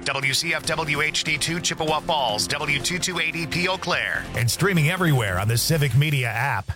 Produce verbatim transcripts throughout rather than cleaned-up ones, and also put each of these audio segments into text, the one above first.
W C F W H D two Chippewa Falls, W two two eight E P Eau Claire, and streaming everywhere on the Civic Media app.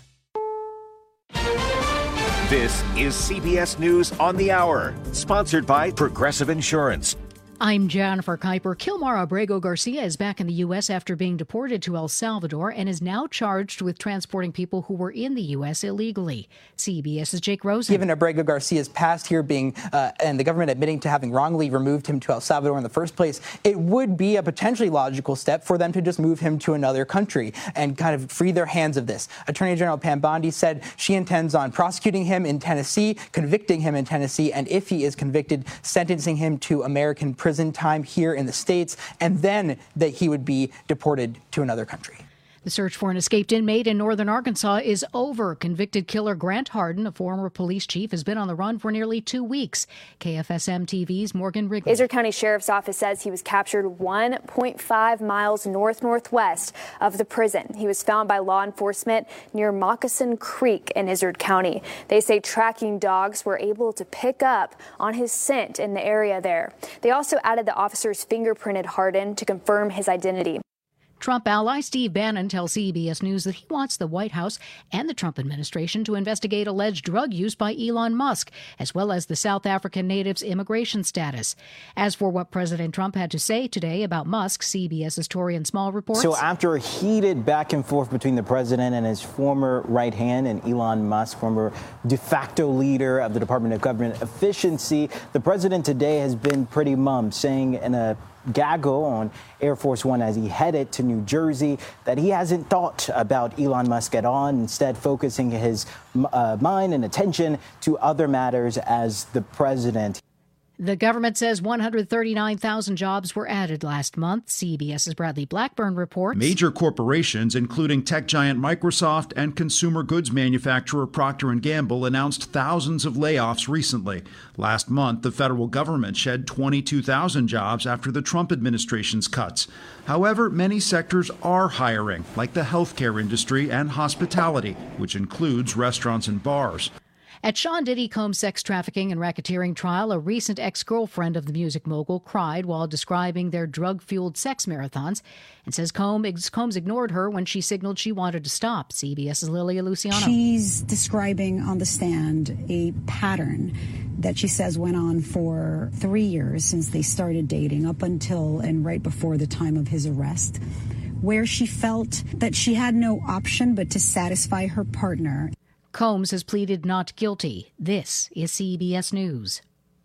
This is C B S News on the Hour, sponsored by Progressive Insurance. I'm Jennifer Kuiper. Kilmar Abrego Garcia is back in the U S after being deported to El Salvador and is now charged with transporting people who were in the U S illegally. CBS's Jake Rosen. Given Abrego Garcia's past here being, uh, and the government admitting to having wrongly removed him to El Salvador in the first place, it would be a potentially logical step for them to just move him to another country and kind of free their hands of this. Attorney General Pam Bondi said she intends on prosecuting him in Tennessee, convicting him in Tennessee, and if he is convicted, sentencing him to American prison. prison time here in the States, and then that he would be deported to another country. The search for an escaped inmate in northern Arkansas is over. Convicted killer Grant Harden, a former police chief, has been on the run for nearly two weeks. K F S M T V's Morgan Wrigley. Izard County Sheriff's Office says he was captured one point five miles north-northwest of the prison. He was found by law enforcement near Moccasin Creek in Izard County. They say tracking dogs were able to pick up on his scent in the area there. They also added the officers fingerprinted Harden to confirm his identity. Trump ally Steve Bannon tells C B S News that he wants the White House and the Trump administration to investigate alleged drug use by Elon Musk, as well as the South African native's immigration status. As for what President Trump had to say today about Musk, CBS's Torian Small reports. So after a heated back and forth between the president and his former right hand and Elon Musk, former de facto leader of the Department of Government Efficiency, the president today has been pretty mum, saying in a gaggle on Air Force One as he headed to New Jersey that he hasn't thought about Elon Musk at all, instead focusing his uh, mind and attention to other matters as the president. The government says one hundred thirty-nine thousand jobs were added last month. CBS's Bradley Blackburn reports. Major corporations, including tech giant Microsoft and consumer goods manufacturer Procter and Gamble, announced thousands of layoffs recently. Last month, the federal government shed twenty-two thousand jobs after the Trump administration's cuts. However, many sectors are hiring, like the healthcare industry and hospitality, which includes restaurants and bars. At Sean Diddy Combs' sex trafficking and racketeering trial, a recent ex-girlfriend of the music mogul cried while describing their drug-fueled sex marathons and says Combs, Combs ignored her when she signaled she wanted to stop. CBS's Lilia Luciano. She's describing on the stand a pattern that she says went on for three years since they started dating up until and right before the time of his arrest, where she felt that she had no option but to satisfy her partner. Combs has pleaded not guilty. This is C B S News.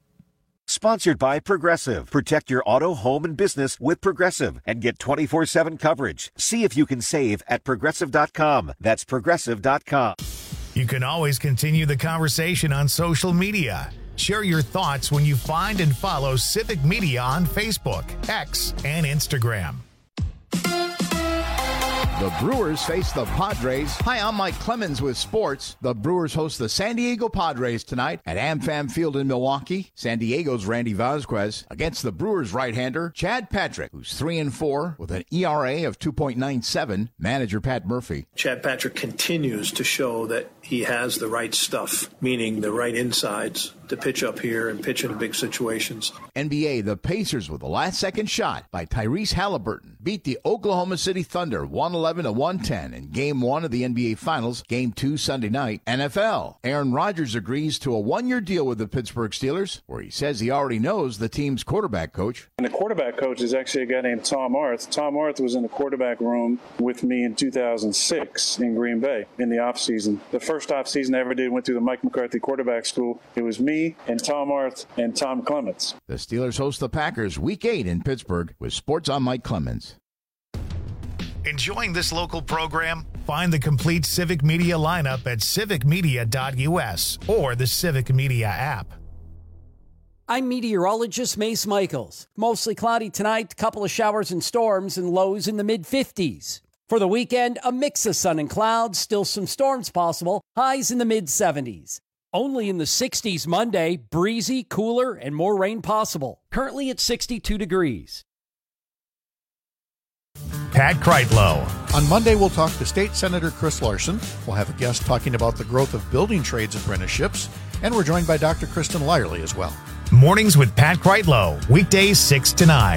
Sponsored by Progressive. Protect your auto, home, and business with Progressive and get twenty-four seven coverage. See if you can save at Progressive dot com. That's Progressive dot com. You can always continue the conversation on social media. Share your thoughts when you find and follow Civic Media on Facebook, X, and Instagram. The Brewers face the Padres. Hi, I'm Mike Clemens with sports. The Brewers host the San Diego Padres tonight at AmFam Field in Milwaukee. San Diego's Randy Vasquez against the Brewers right-hander Chad Patrick, who's three and four with an E R A of two point nine seven. Manager Pat Murphy. Chad Patrick continues to show that he has the right stuff, meaning the right insides to pitch up here and pitch in big situations. N B A, the Pacers with a last-second shot by Tyrese Halliburton beat the Oklahoma City Thunder one eleven to one ten in Game one of the N B A Finals, Game two Sunday night. N F L, Aaron Rodgers agrees to a one-year deal with the Pittsburgh Steelers, where he says he already knows the team's quarterback coach. And the quarterback coach is actually a guy named Tom Arth. Tom Arth was in the quarterback room with me in two thousand six in Green Bay in the offseason. The first offseason I ever did went through the Mike McCarthy quarterback school. It was me and Tom Arth and Tom Clements. The Steelers host the Packers Week eight in Pittsburgh with Sports on Mike Clemens. Enjoying this local program? Find the complete Civic Media lineup at civic media dot u s or the Civic Media app. I'm meteorologist Mace Michaels. Mostly cloudy tonight, couple of showers and storms, and lows in the mid fifties. For the weekend, a mix of sun and clouds, still some storms possible, highs in the mid seventies. Only in the sixties Monday, breezy, cooler, and more rain possible. Currently at sixty-two degrees. Pat Kreitlow. On Monday, we'll talk to State Senator Chris Larson. We'll have a guest talking about the growth of building trades apprenticeships. And we're joined by Doctor Kristen Lyerly as well. Mornings with Pat Kreitlow, weekdays six to nine.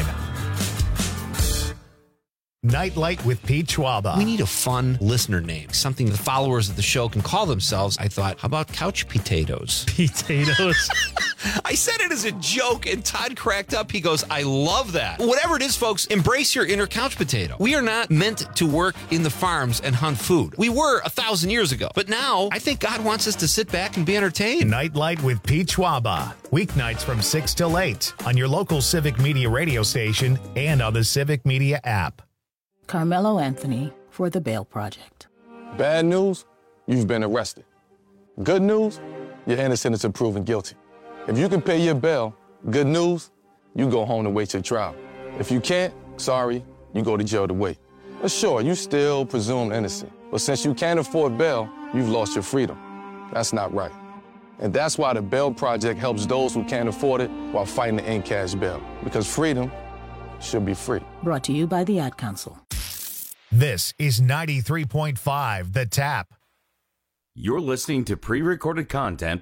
Nightlight with Pete Schwaba. We need a fun listener name, something the followers of the show can call themselves. I thought, how about couch potatoes? Potatoes? I said it as a joke, and Todd cracked up. He goes, I love that. Whatever it is, folks, embrace your inner couch potato. We are not meant to work in the farms and hunt food. We were a thousand years ago. But now, I think God wants us to sit back and be entertained. Nightlight with Pete Schwaba. Weeknights from six till eight on your local Civic Media radio station and on the Civic Media app. Carmelo Anthony for the Bail Project. Bad news, you've been arrested. Good news, you're innocent until proven guilty. If you can pay your bail, good news, you go home to wait your trial. If you can't, sorry, you go to jail to wait. But sure, you still presumed innocent. But since you can't afford bail, you've lost your freedom. That's not right. And that's why the Bail Project helps those who can't afford it while fighting to end cash bail. Because freedom should be free. Brought to you by the Ad Council. This is ninety-three point five The Tap. You're listening to pre-recorded content.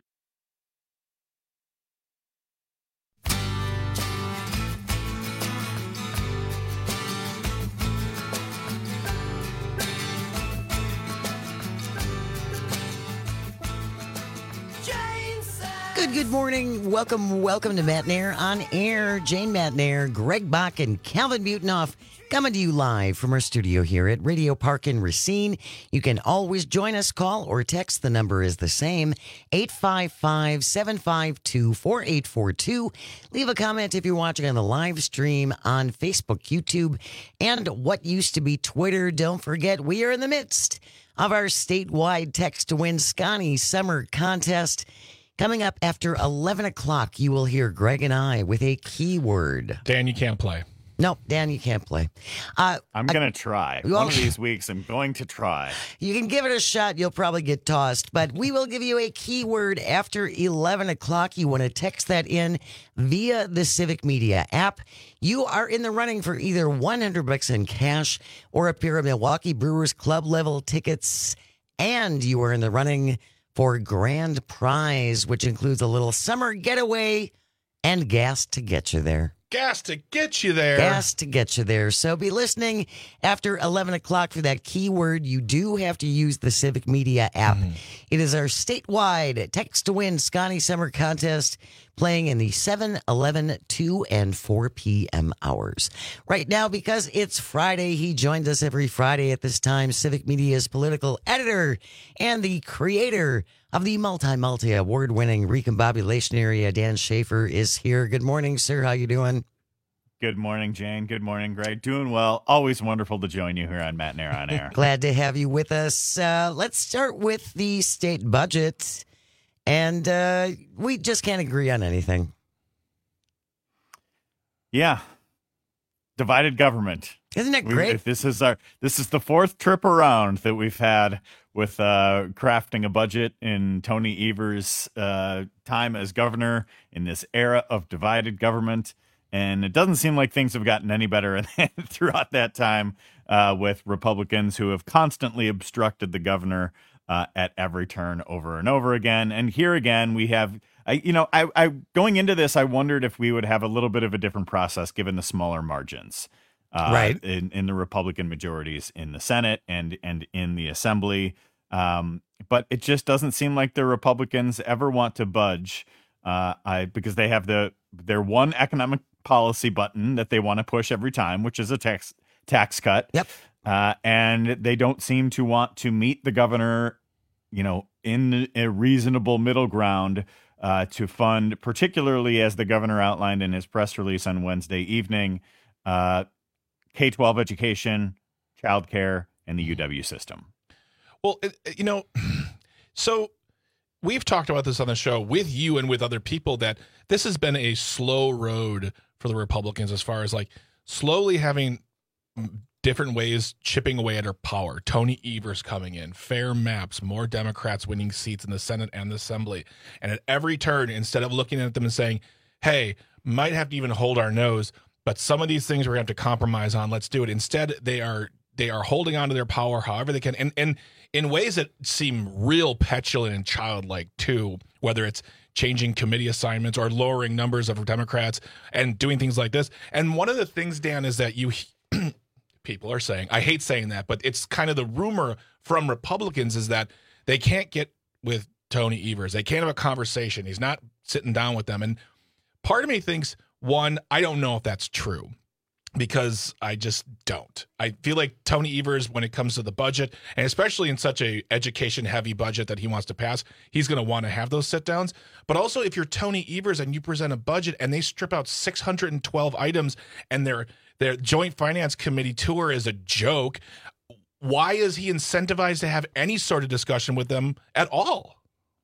Good, good morning. Welcome, welcome to Matt Nair on Air. Jane Matt Nair, Greg Bach, and Calvin Butenoff coming to you live from our studio here at Radio Park in Racine. You can always join us, call or text. The number is the same, eight five five, seven five two, four eight four two. Leave a comment if you're watching on the live stream on Facebook, YouTube, and what used to be Twitter. Don't forget, we are in the midst of our statewide Text to Win Scotty Summer Contest. Coming up after eleven o'clock, you will hear Greg and I with a keyword. Dan, you can't play. No, Dan, you can't play. Uh, I'm going to try. Well, One of these weeks, I'm going to try. You can give it a shot. You'll probably get tossed. But we will give you a keyword after eleven o'clock. You want to text that in via the Civic Media app. You are in the running for either one hundred bucks in cash or a pair of Milwaukee Brewers club level tickets. And you are in the running for grand prize, which includes a little summer getaway and gas to get you there. Gas to get you there. Gas to get you there. So be listening after eleven o'clock for that keyword. You do have to use the Civic Media app. Mm. It is our statewide Text to Win Scotty Summer Contest playing in the seven, eleven, two, and four p.m. hours. Right now, because it's Friday, he joins us every Friday at this time. Civic Media's political editor and the creator of the multi-multi award-winning Recombobulation Area, Dan Schaefer, is here. Good morning, sir. How you doing? Good morning, Jane. Good morning, Greg. Doing well. Always wonderful to join you here on Matt Nair on Air. Glad to have you with us. Uh, let's start with the state budget. And uh, we just can't agree on anything. Yeah. Divided government. Isn't that great? We, this is our this is the fourth trip around that we've had with uh, crafting a budget in Tony Evers' uh, time as governor in this era of divided government. And it doesn't seem like things have gotten any better throughout that time uh, with Republicans who have constantly obstructed the governor uh, at every turn over and over again. And here again, we have, I, you know, I, I going into this, I wondered if we would have a little bit of a different process given the smaller margins. Uh, right. in, in the Republican majorities in the Senate and and in the Assembly. Um, but it just doesn't seem like the Republicans ever want to budge uh, I because they have the their one economic policy button that they want to push every time, which is a tax tax cut. Yep. Uh, and they don't seem to want to meet the governor, you know, in a reasonable middle ground uh, to fund, particularly as the governor outlined in his press release on Wednesday evening, uh, K twelve education, childcare, and the U W system. Well, it, you know, so we've talked about this on the show with you and with other people that this has been a slow road for the Republicans as far as like slowly having different ways chipping away at their power. Tony Evers coming in, fair maps, more Democrats winning seats in the Senate and the Assembly. And at every turn, instead of looking at them and saying, hey, might have to even hold our nose, but some of these things we're going to have to compromise on. Let's do it. Instead, they are they are holding on to their power however they can, and and in ways that seem real petulant and childlike too. Whether it's changing committee assignments or lowering numbers of Democrats and doing things like this. And one of the things, Dan, is that you people are saying, I hate saying that, but it's kind of the rumor from Republicans is that they can't get with Tony Evers. They can't have a conversation. He's not sitting down with them. And part of me thinks, one, I don't know if that's true because I just don't. I feel like Tony Evers, when it comes to the budget, and especially in such a education-heavy budget that he wants to pass, he's going to want to have those sit-downs. But also, if you're Tony Evers and you present a budget and they strip out six hundred twelve items and their their Joint Finance Committee tour is a joke, why is he incentivized to have any sort of discussion with them at all?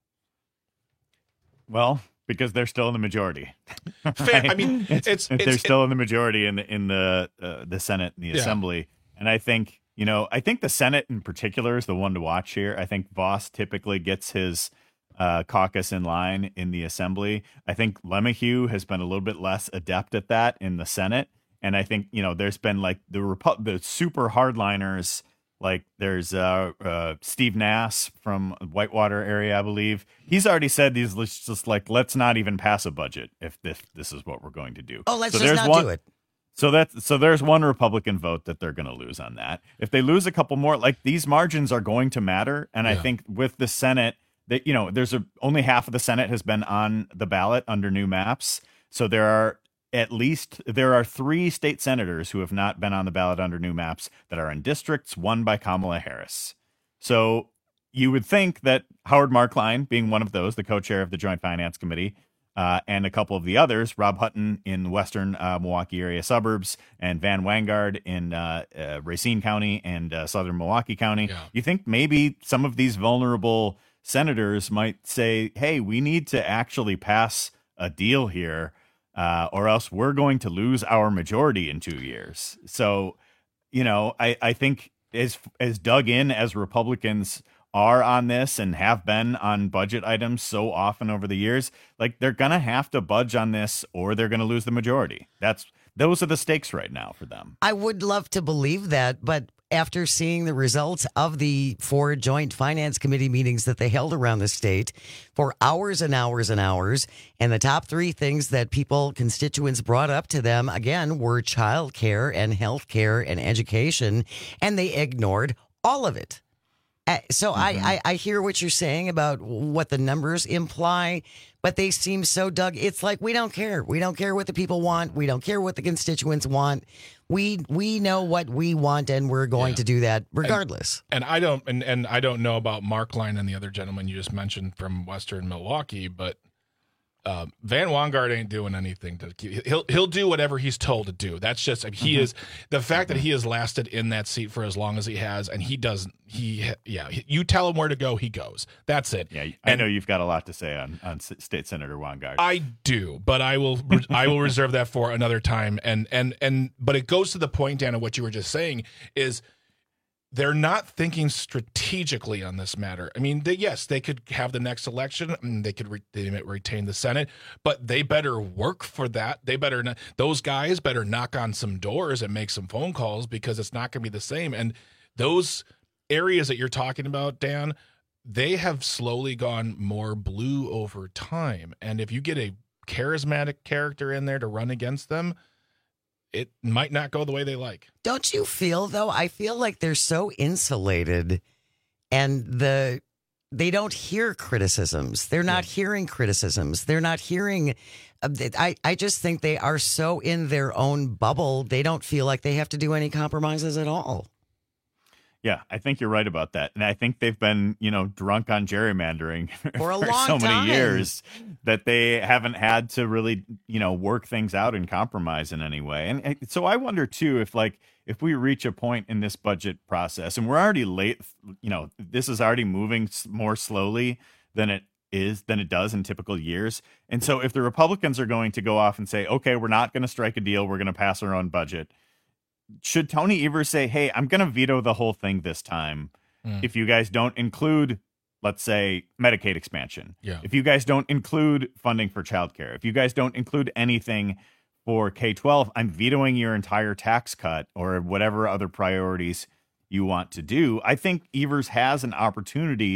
Well, because they're still in the majority. Fair. I mean, it's, it's they're it's, still in the majority in the in the uh, the Senate and the Yeah. Assembly, and I think you know I think the Senate in particular is the one to watch here. I think Voss typically gets his uh, caucus in line in the Assembly. I think LeMahieu has been a little bit less adept at that in the Senate, and I think you know there's been like the Repu- the super hardliners. Like there's uh, uh, Steve Nass from Whitewater area, I believe. He's already said he's just like, let's not even pass a budget if this this is what we're going to do. Oh, let's so just there's not one, do it. So that's so there's one Republican vote that they're going to lose on that. If they lose a couple more, like these margins are going to matter. And I Yeah. think with the Senate, that you know, there's a only half of the Senate has been on the ballot under new maps. So there are at least there are three state senators who have not been on the ballot under new maps that are in districts won by Kamala Harris. So you would think that Howard Markline, being one of those, the co-chair of the Joint Finance Committee, uh, and a couple of the others, Rob Hutton in western uh, Milwaukee area suburbs, and Van Wangard in uh, uh, Racine County and uh, southern Milwaukee County, Yeah. you think maybe some of these vulnerable senators might say, hey, we need to actually pass a deal here. Uh, or else we're going to lose our majority in two years. So, you know, I, I think as as dug in as Republicans are on this and have been on budget items so often over the years, like they're going to have to budge on this or they're going to lose the majority. That's those are the stakes right now for them. I would love to believe that, but after seeing the results of the four joint finance committee meetings that they held around the state for hours and hours and hours, and the top three things that people, constituents brought up to them, again, were child care and health care and education, and they ignored all of it. Uh, so Mm-hmm. I, I, I hear what you're saying about what the numbers imply, but they seem so dug. It's like, we don't care. We don't care what the people want. We don't care what the constituents want. We we know what we want, and we're going Yeah. to do that regardless. And, and I don't and, and I don't know about Markline and the other gentleman you just mentioned from Western Milwaukee, but uh, Van Wangard ain't doing anything to keep. He'll he'll do whatever he's told to do. That's just he Mm-hmm. is the fact that he has lasted in that seat for as long as he has, and he doesn't. He yeah. You tell him where to go, he goes. That's it. Yeah, I And know you've got a lot to say on on S- State Senator Wangard. I do, but I will I will reserve that for another time. And and and but it goes to the point, Dan, of what you were just saying is they're not thinking strategically on this matter. I mean, they, yes, they could have the next election, and they could re, they might retain the Senate, but they better work for that. They better not, those guys better knock on some doors and make some phone calls because it's not going to be the same. And those areas that you're talking about, Dan, they have slowly gone more blue over time. And if you get a charismatic character in there to run against them, it might not go the way they like. Don't you feel, though? I feel like they're so insulated, and the they don't hear criticisms. They're not hearing criticisms. They're not hearing. Uh, I, I just think they are so in their own bubble. They don't feel like they have to do any compromises at all. Yeah, I think you're right about that. And I think they've been, you know, drunk on gerrymandering For a long so time. many years that they haven't had to really, you know, work things out and compromise in any way. And, and so I wonder, too, if like if we reach a point in this budget process and we're already late, you know, this is already moving s- more slowly than it is than it does in typical years. And so if the Republicans are going to go off and say, OK, we're not going to strike a deal, we're going to pass our own budget. Should Tony Evers say, hey, I'm going to veto the whole thing this time Mm. if you guys don't include, let's say, Medicaid expansion? Yeah. If you guys don't include funding for childcare, if you guys don't include anything for K twelve, I'm vetoing your entire tax cut or whatever other priorities you want to do. I think Evers has an opportunity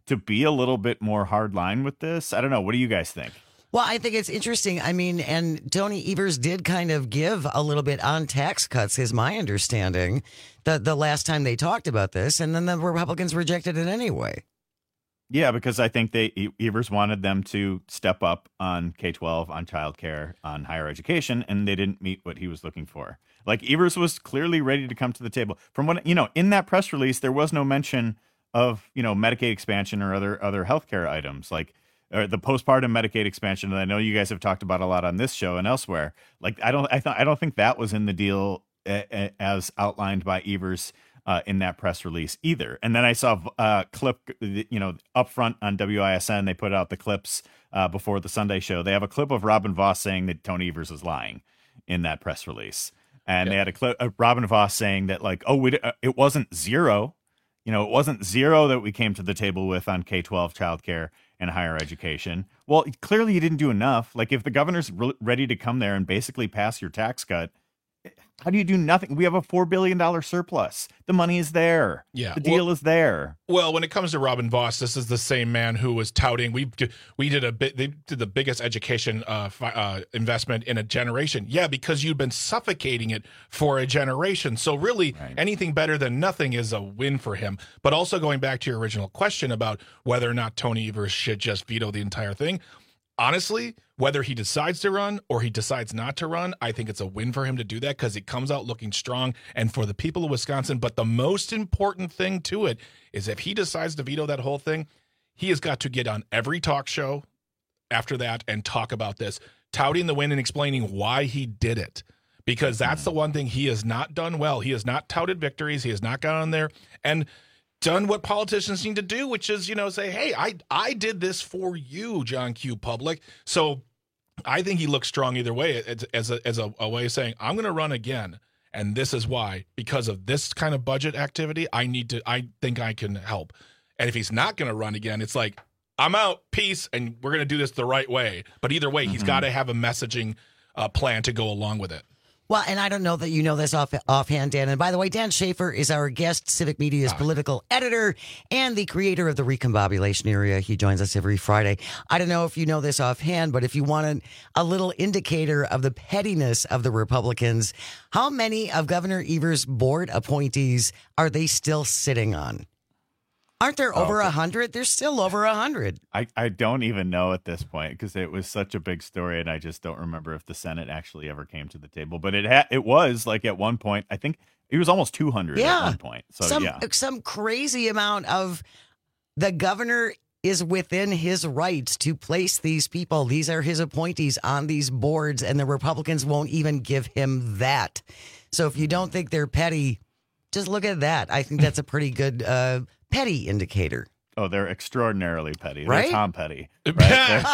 to be a little bit more hardline with this. I don't know. What do you guys think? Well, I think it's interesting. I mean, and Tony Evers did kind of give a little bit on tax cuts, is my understanding, the, the last time they talked about this, and then the Republicans rejected it anyway. Yeah, because I think they Evers wanted them to step up on K twelve, on childcare, on higher education, and they didn't meet what he was looking for. Like, Evers was clearly ready to come to the table. From what, you know, in that press release, there was no mention of, you know, Medicaid expansion or other other healthcare items, like or the postpartum Medicaid expansion that I know you guys have talked about a lot on this show and elsewhere. Like, I don't I th- I don't think that was in the deal a- a- as outlined by Evers Uh, in that press release either. And then I saw a uh, clip, you know, up front on W I S N, they put out the clips uh, before the Sunday show. They have a clip of Robin Voss saying that Tony Evers is lying in that press release. And yeah. they had a clip of Robin Voss saying that, like, oh, we, uh, it wasn't zero. You know, it wasn't zero that we came to the table with on K twelve childcare and higher education. Well, clearly you didn't do enough. Like, if the governor's re- ready to come there and basically pass your tax cut, how do you do nothing? We have a four billion dollars surplus. The money is there. Yeah. The deal well, is there. Well, when it comes to Robin Voss, this is the same man who was touting. We we did a bit. They did the biggest education uh, fi- uh, investment in a generation. Yeah, because you've been suffocating it for a generation. So really, right. anything better than nothing is a win for him. But also going back to your original question about whether or not Tony Evers should just veto the entire thing. Honestly, whether he decides to run or he decides not to run, I think it's a win for him to do that because he comes out looking strong and for the people of Wisconsin. But the most important thing to it is if he decides to veto that whole thing, he has got to get on every talk show after that and talk about this, touting the win and explaining why he did it. Because that's the one thing he has not done well. He has not touted victories. He has not gone on there and done what politicians need to do, which is, you know, say, hey, I I did this for you, John Q. Public. So I think he looks strong either way as, as, a, as a, a way of saying, I'm going to run again. And this is why, because of this kind of budget activity, I need to, I think I can help. And if he's not going to run again, it's like, I'm out, peace, and we're going to do this the right way. But either way, mm-hmm. he's got to have a messaging uh, plan to go along with it. Well, and I don't know that you know this off offhand, Dan. And by the way, Dan Schaefer is our guest, Civic Media's ah. political editor and the creator of the Recombobulation Area. He joins us every Friday. I don't know if you know this offhand, but if you wanted a little indicator of the pettiness of the Republicans, how many of Governor Evers' board appointees are they still sitting on? Aren't there over a oh, hundred? There's still over a hundred. I, I don't even know at this point because it was such a big story, and I just don't remember if the Senate actually ever came to the table. But it ha- it was like at one point, I think it was almost two hundred yeah. at one point. So some, yeah, some crazy amount of the governor is within his rights to place these people. These are his appointees on these boards, and the Republicans won't even give him that. So if you don't think they're petty, just look at that. I think that's a pretty good uh, petty indicator. Oh, they're extraordinarily petty. Right? They're Tom Petty. Right?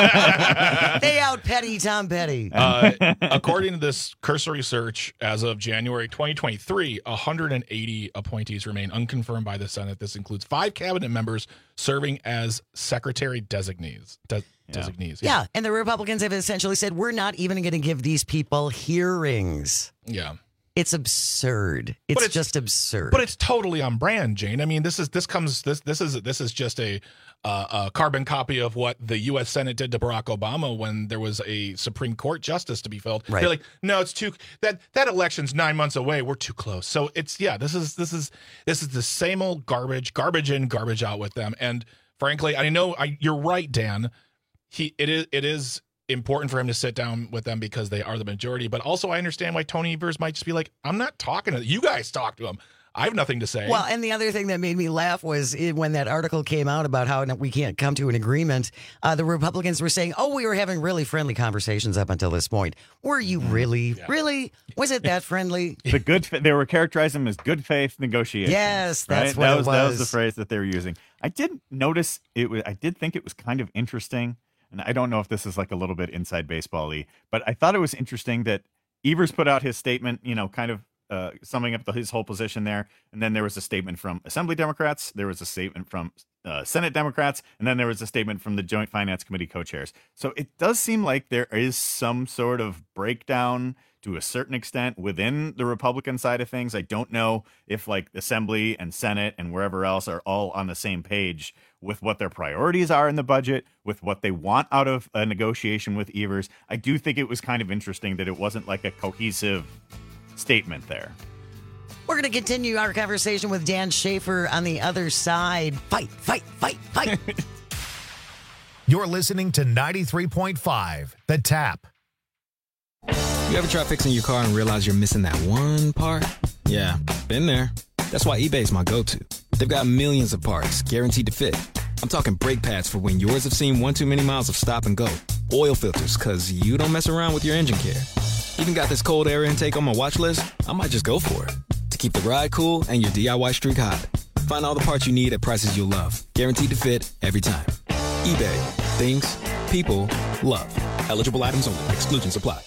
They out petty Tom Petty. Uh, according to this cursory search, as of January twenty twenty-three, one hundred eighty appointees remain unconfirmed by the Senate. This includes five cabinet members serving as secretary designees. De- yeah. designees. Yeah. yeah, and the Republicans have essentially said, we're not even going to give these people hearings. Yeah. It's absurd. It's, it's just absurd. But it's totally on brand, Jane. I mean, this is this comes this this is this is just a uh, a carbon copy of what the U S Senate did to Barack Obama when there was a Supreme Court justice to be filled. Right. They're like, no, it's too that that election's nine months away. We're too close. So it's yeah, this is this is this is the same old garbage, garbage in, garbage out with them. And frankly, I know I, you're right, Dan. He it is it is. important for him to sit down with them because they are the majority. But also I understand why Tony Evers might just be like, I'm not talking to you guys. Talk to him. I have nothing to say. Well, and the other thing that made me laugh was when that article came out about how we can't come to an agreement, uh, the Republicans were saying, oh, we were having really friendly conversations up until this point. Were you really? Yeah. Really? Was it that friendly? The good, they were characterizing them as good faith negotiations. Yes, that's right? what that it was, was. That was the phrase that they were using. I did notice it was, I did think it was kind of interesting. And I don't know if this is like a little bit inside baseball-y, but I thought it was interesting that Evers put out his statement, you know, kind of uh, summing up the, his whole position there. And then there was a statement from Assembly Democrats. There was a statement from uh, Senate Democrats. And then there was a statement from the Joint Finance Committee co-chairs. So it does seem like there is some sort of breakdown to to a certain extent within the Republican side of things. I don't know if like Assembly and Senate and wherever else are all on the same page with what their priorities are in the budget, with what they want out of a negotiation with Evers. I do think it was kind of interesting that it wasn't like a cohesive statement there. We're going to continue our conversation with Dan Schaefer on the other side. Fight, fight, fight, fight. You're listening to ninety-three point five, The Tap. You ever try fixing your car and realize you're missing that one part? Yeah, been there. That's why eBay's my go-to. They've got millions of parts guaranteed to fit. I'm talking brake pads for when yours have seen one too many miles of stop and go. Oil filters, because you don't mess around with your engine care. Even got this cold air intake on my watch list. I might just go for it. To keep the ride cool and your D I Y streak hot. Find all the parts you need at prices you'll love. Guaranteed to fit every time. eBay. Things. People. Love. Eligible items only. Exclusions apply.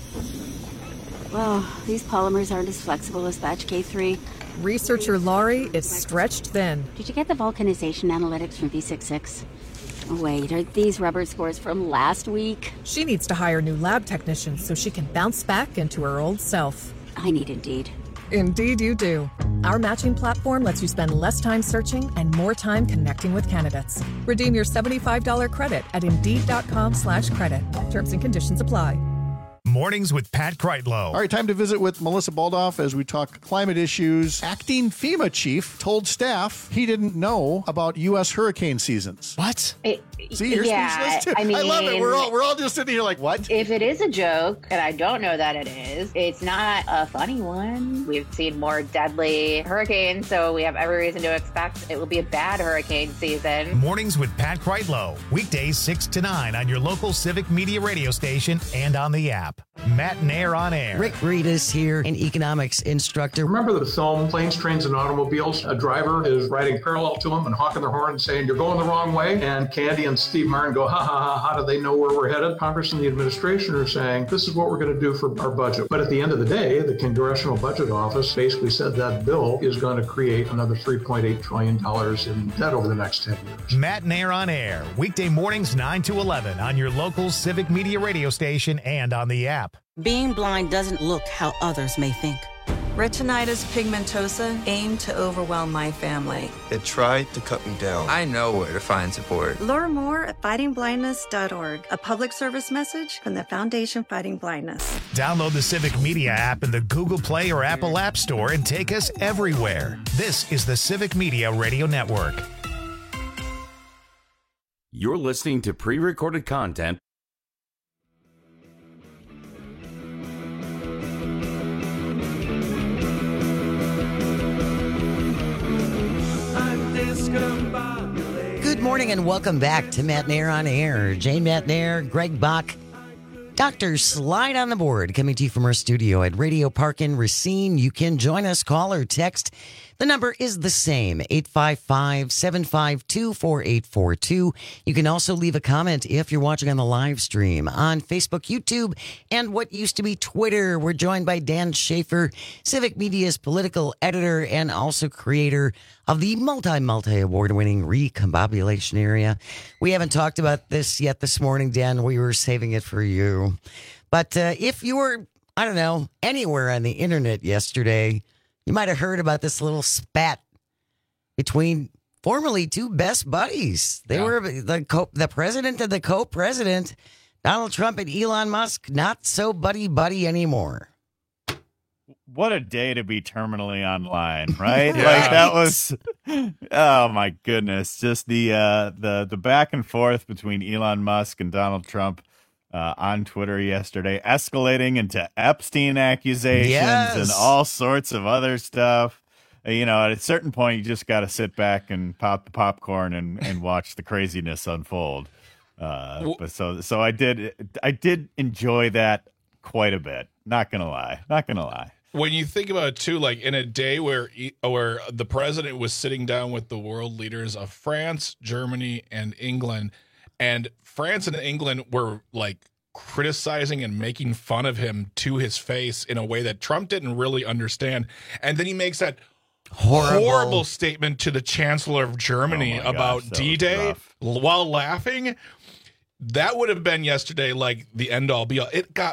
Well, these polymers aren't as flexible as batch K three. Researcher Laurie is stretched thin. Did you get the vulcanization analytics from V sixty-six? Wait, are these rubber scores from last week? She needs to hire new lab technicians so she can bounce back into her old self. I need Indeed. Indeed you do. Our matching platform lets you spend less time searching and more time connecting with candidates. Redeem your seventy-five dollars credit at Indeed.com slash credit. Terms and conditions apply. Mornings with Pat Kreitlow. All right, time to visit with Melissa Baldoff as we talk climate issues. Acting FEMA chief told staff he didn't know about U S hurricane seasons. What? It, See, you're yeah, speechless too. I mean, I love it. We're all we're all just sitting here like, what? If it is a joke, and I don't know that it is, it's not a funny one. We've seen more deadly hurricanes, so we have every reason to expect it will be a bad hurricane season. Mornings with Pat Kreitlow. Weekdays six to nine on your local Civic Media radio station and on the app. Matt Nair on air. Rick Reedus here, an economics instructor. Remember the film Planes, Trains, and Automobiles? A driver is riding parallel to him and honking their horn and saying, "You're going the wrong way." And Candy and Steve Martin go, ha, ha, ha, how do they know where we're headed? Congress and the administration are saying, this is what we're going to do for our budget. But at the end of the day, the Congressional Budget Office basically said that bill is going to create another three point eight trillion dollars in debt over the next ten years. Matt Nair on air. Weekday mornings nine to eleven on your local Civic Media radio station and on the app. Being blind doesn't look how others may think. Retinitis pigmentosa aimed to overwhelm my family. It tried to cut me down. I know where to find support. Learn more at fighting blindness dot org, a public service message from the Foundation Fighting Blindness. Download the Civic Media app in the Google Play or Apple App Store and take us everywhere. This is the Civic Media Radio Network. You're listening to pre-recorded content. Good morning and welcome back to Matt Nair on Air. Jane Matt Nair, Greg Bach, Doctor Slide on the board, coming to you from our studio at Radio Park in Racine. You can join us, call or text. The number is the same, eight five five, seven five two, four eight four two. You can also leave a comment if you're watching on the live stream on Facebook, YouTube, and what used to be Twitter. We're joined by Dan Schaefer, Civic Media's political editor and also creator of the multi-multi-award-winning Recombobulation Area. We haven't talked about this yet this morning, Dan. We were saving it for you. But uh, if you were, I don't know, anywhere on the internet yesterday, you might have heard about this little spat between formerly two best buddies. They yeah. were the co- the president and the co-president, Donald Trump and Elon Musk, not so buddy-buddy anymore. What a day to be terminally online, right? yeah. Like that was, oh my goodness, just the uh, the the back and forth between Elon Musk and Donald Trump uh, on Twitter yesterday, escalating into Epstein accusations yes. and all sorts of other stuff. Uh, you know, at a certain point, you just got to sit back and pop the popcorn and, and watch the craziness unfold. Uh, but so so I did I did enjoy that quite a bit. Not gonna lie, not gonna lie. When you think about it, too, like in a day where where the president was sitting down with the world leaders of France, Germany, and England, and France and England were like criticizing and making fun of him to his face in a way that Trump didn't really understand. And then he makes that horrible, horrible statement to the Chancellor of Germany oh about gosh, D-Day while laughing. That would have been yesterday like the end-all, be-all. It got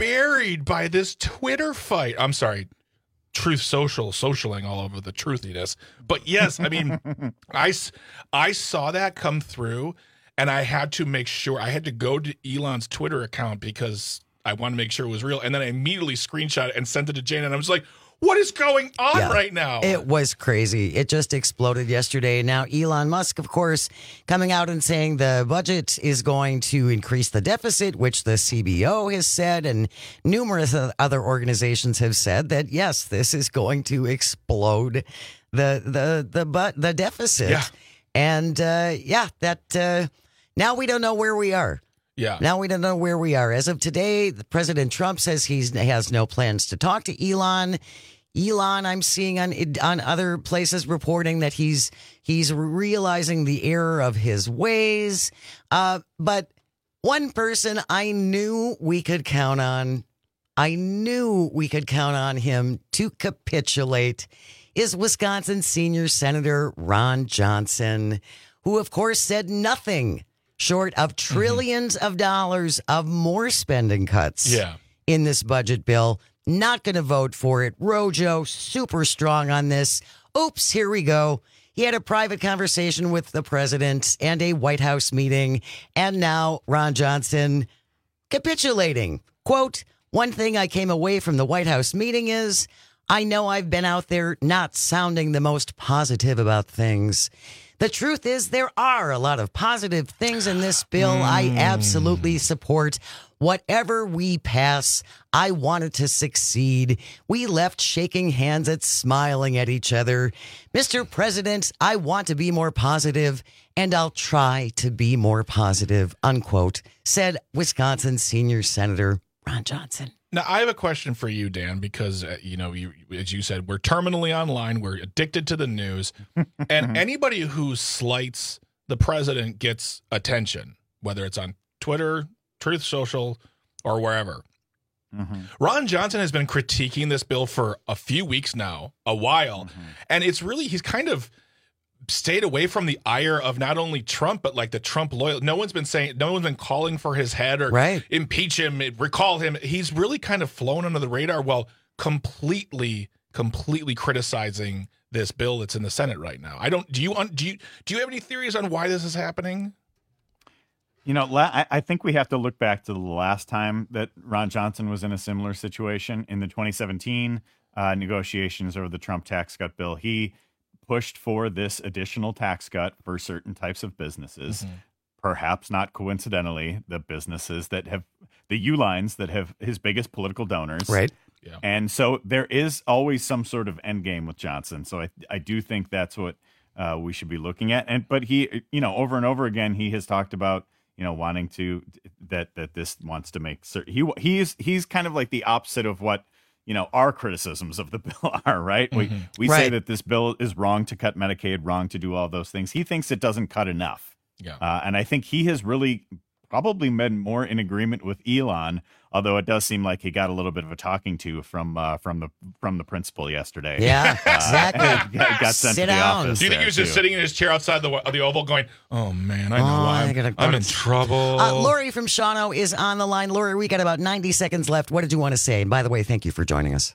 buried by this Twitter fight. I'm sorry, Truth Social, socialing all over the truthiness. But yes, I mean, I, I saw that come through, and I had to make sure, I had to go to Elon's Twitter account because I wanted to make sure it was real. And then I immediately screenshot it and sent it to Jane, and I was like, what is going on Yeah. right now? It was crazy. It just exploded yesterday. Now, Elon Musk, of course, coming out and saying the budget is going to increase the deficit, which the C B O has said, and numerous other organizations have said that, yes, this is going to explode the the the but the deficit. Yeah. And uh, yeah, that uh, now we don't know where we are. Yeah. Now we don't know where we are. As of today, President Trump says he has no plans to talk to Elon. Elon, I'm seeing on on other places reporting that he's he's realizing the error of his ways. Uh, but one person I knew we could count on, I knew we could count on him to capitulate, is Wisconsin Senior Senator Ron Johnson, who, of course, said nothing short of trillions mm-hmm. of dollars of more spending cuts yeah. in this budget bill. Not going to vote for it. Rojo, super strong on this. Oops, here we go. He had a private conversation with the president and a White House meeting. And now Ron Johnson capitulating. Quote, one thing I came away from the White House meeting is I know I've been out there not sounding the most positive about things. The truth is there are a lot of positive things in this bill. Mm. I absolutely support whatever we pass. I want it to succeed. We left shaking hands and smiling at each other. Mister President, I want to be more positive, and I'll try to be more positive, unquote, said Wisconsin Senior Senator Ron Johnson. Now, I have a question for you, Dan, because, uh, you know, you, as you said, we're terminally online. We're addicted to the news. And anybody who slights the president gets attention, whether it's on Twitter, Truth Social, or wherever. Mm-hmm. Ron Johnson has been critiquing this bill for a few weeks now, a while. Mm-hmm. And it's really, he's kind of stayed away from the ire of not only Trump, but like the Trump loyal. No one's been saying, no one's been calling for his head or right. impeach him, recall him. He's really kind of flown under the radar while completely, completely criticizing this bill that's in the Senate right now. I don't, do you, do you, do you have any theories on why this is happening? You know, I, I think we have to look back to the last time that Ron Johnson was in a similar situation in the twenty seventeen uh, negotiations over the Trump tax cut bill. He pushed for this additional tax cut for certain types of businesses, mm-hmm. perhaps not coincidentally, the businesses that have the U-lines that have his biggest political donors. Right. Yeah. And so there is always some sort of end game with Johnson. So I, I do think that's what uh, we should be looking at. And but he, you know, over and over again, he has talked about, you know, wanting to that that this wants to make certain he he's he's kind of like the opposite of what, you know, our criticisms of the bill are, right? Mm-hmm. We we right. say that this bill is wrong to cut Medicaid, wrong to do all those things. He thinks it doesn't cut enough. Yeah. Uh, and I think he has really probably been more in agreement with Elon, although it does seem like he got a little bit of a talking to from uh, from the from the principal yesterday. Yeah, exactly. Uh, got, got sent Sit to the down. office. Do you think he was just too. sitting in his chair outside the the Oval going, oh, man, I know Oh, why I I'm, gotta go I'm to- in trouble. Uh, Lori from Shawano is on the line. Lori, we got about ninety seconds left. What did you want to say? And by the way, thank you for joining us.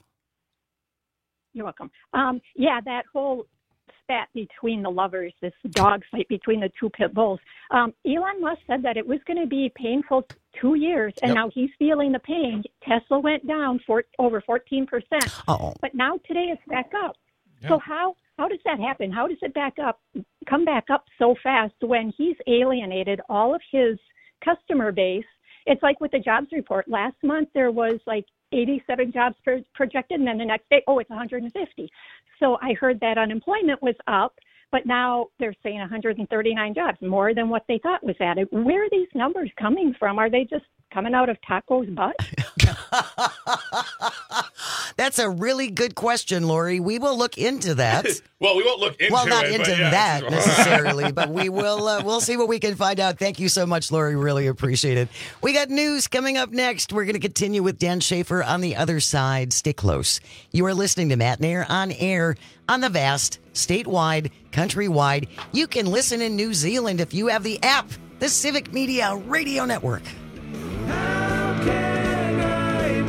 You're welcome. Um, yeah, that whole spat between the lovers, this dog fight between the two pit bulls. Um, Elon Musk said that it was going to be painful two years, and Yep. now he's feeling the pain. Tesla went down for over fourteen percent, Uh-oh. but now today it's back up. Yeah. So how how does that happen? How does it back up, come back up so fast when he's alienated all of his customer base? It's like with the jobs report. Last month there was like eighty-seven jobs pro- projected, and then the next day, oh, it's one hundred fifty. So I heard that unemployment was up, but now they're saying one hundred thirty-nine jobs, more than what they thought was added. Where are these numbers coming from? Are they just coming out of Taco's butt? That's a really good question, Lori. We will look into that. Well, we won't look into well, not it. into but yeah. that necessarily, but we will. Uh, we'll see what we can find out. Thank you so much, Lori. Really appreciate it. We got news coming up next. We're going to continue with Dan Schaefer on the other side. Stay close. You are listening to Matt Nair on air on the vast, statewide, countrywide. You can listen in New Zealand if you have the app, the Civic Media Radio Network. How can I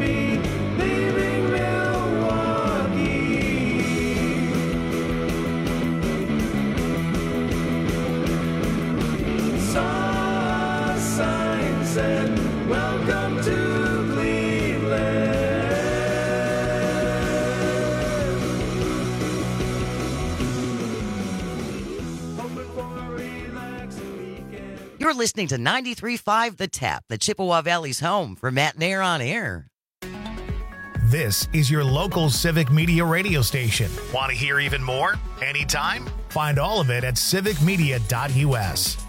You're listening to ninety-three point five The Tap, the Chippewa Valley's home for Matt Nair on Air. This is your local Civic Media radio station. Want to hear even more? Anytime? Find all of it at civic media dot u s.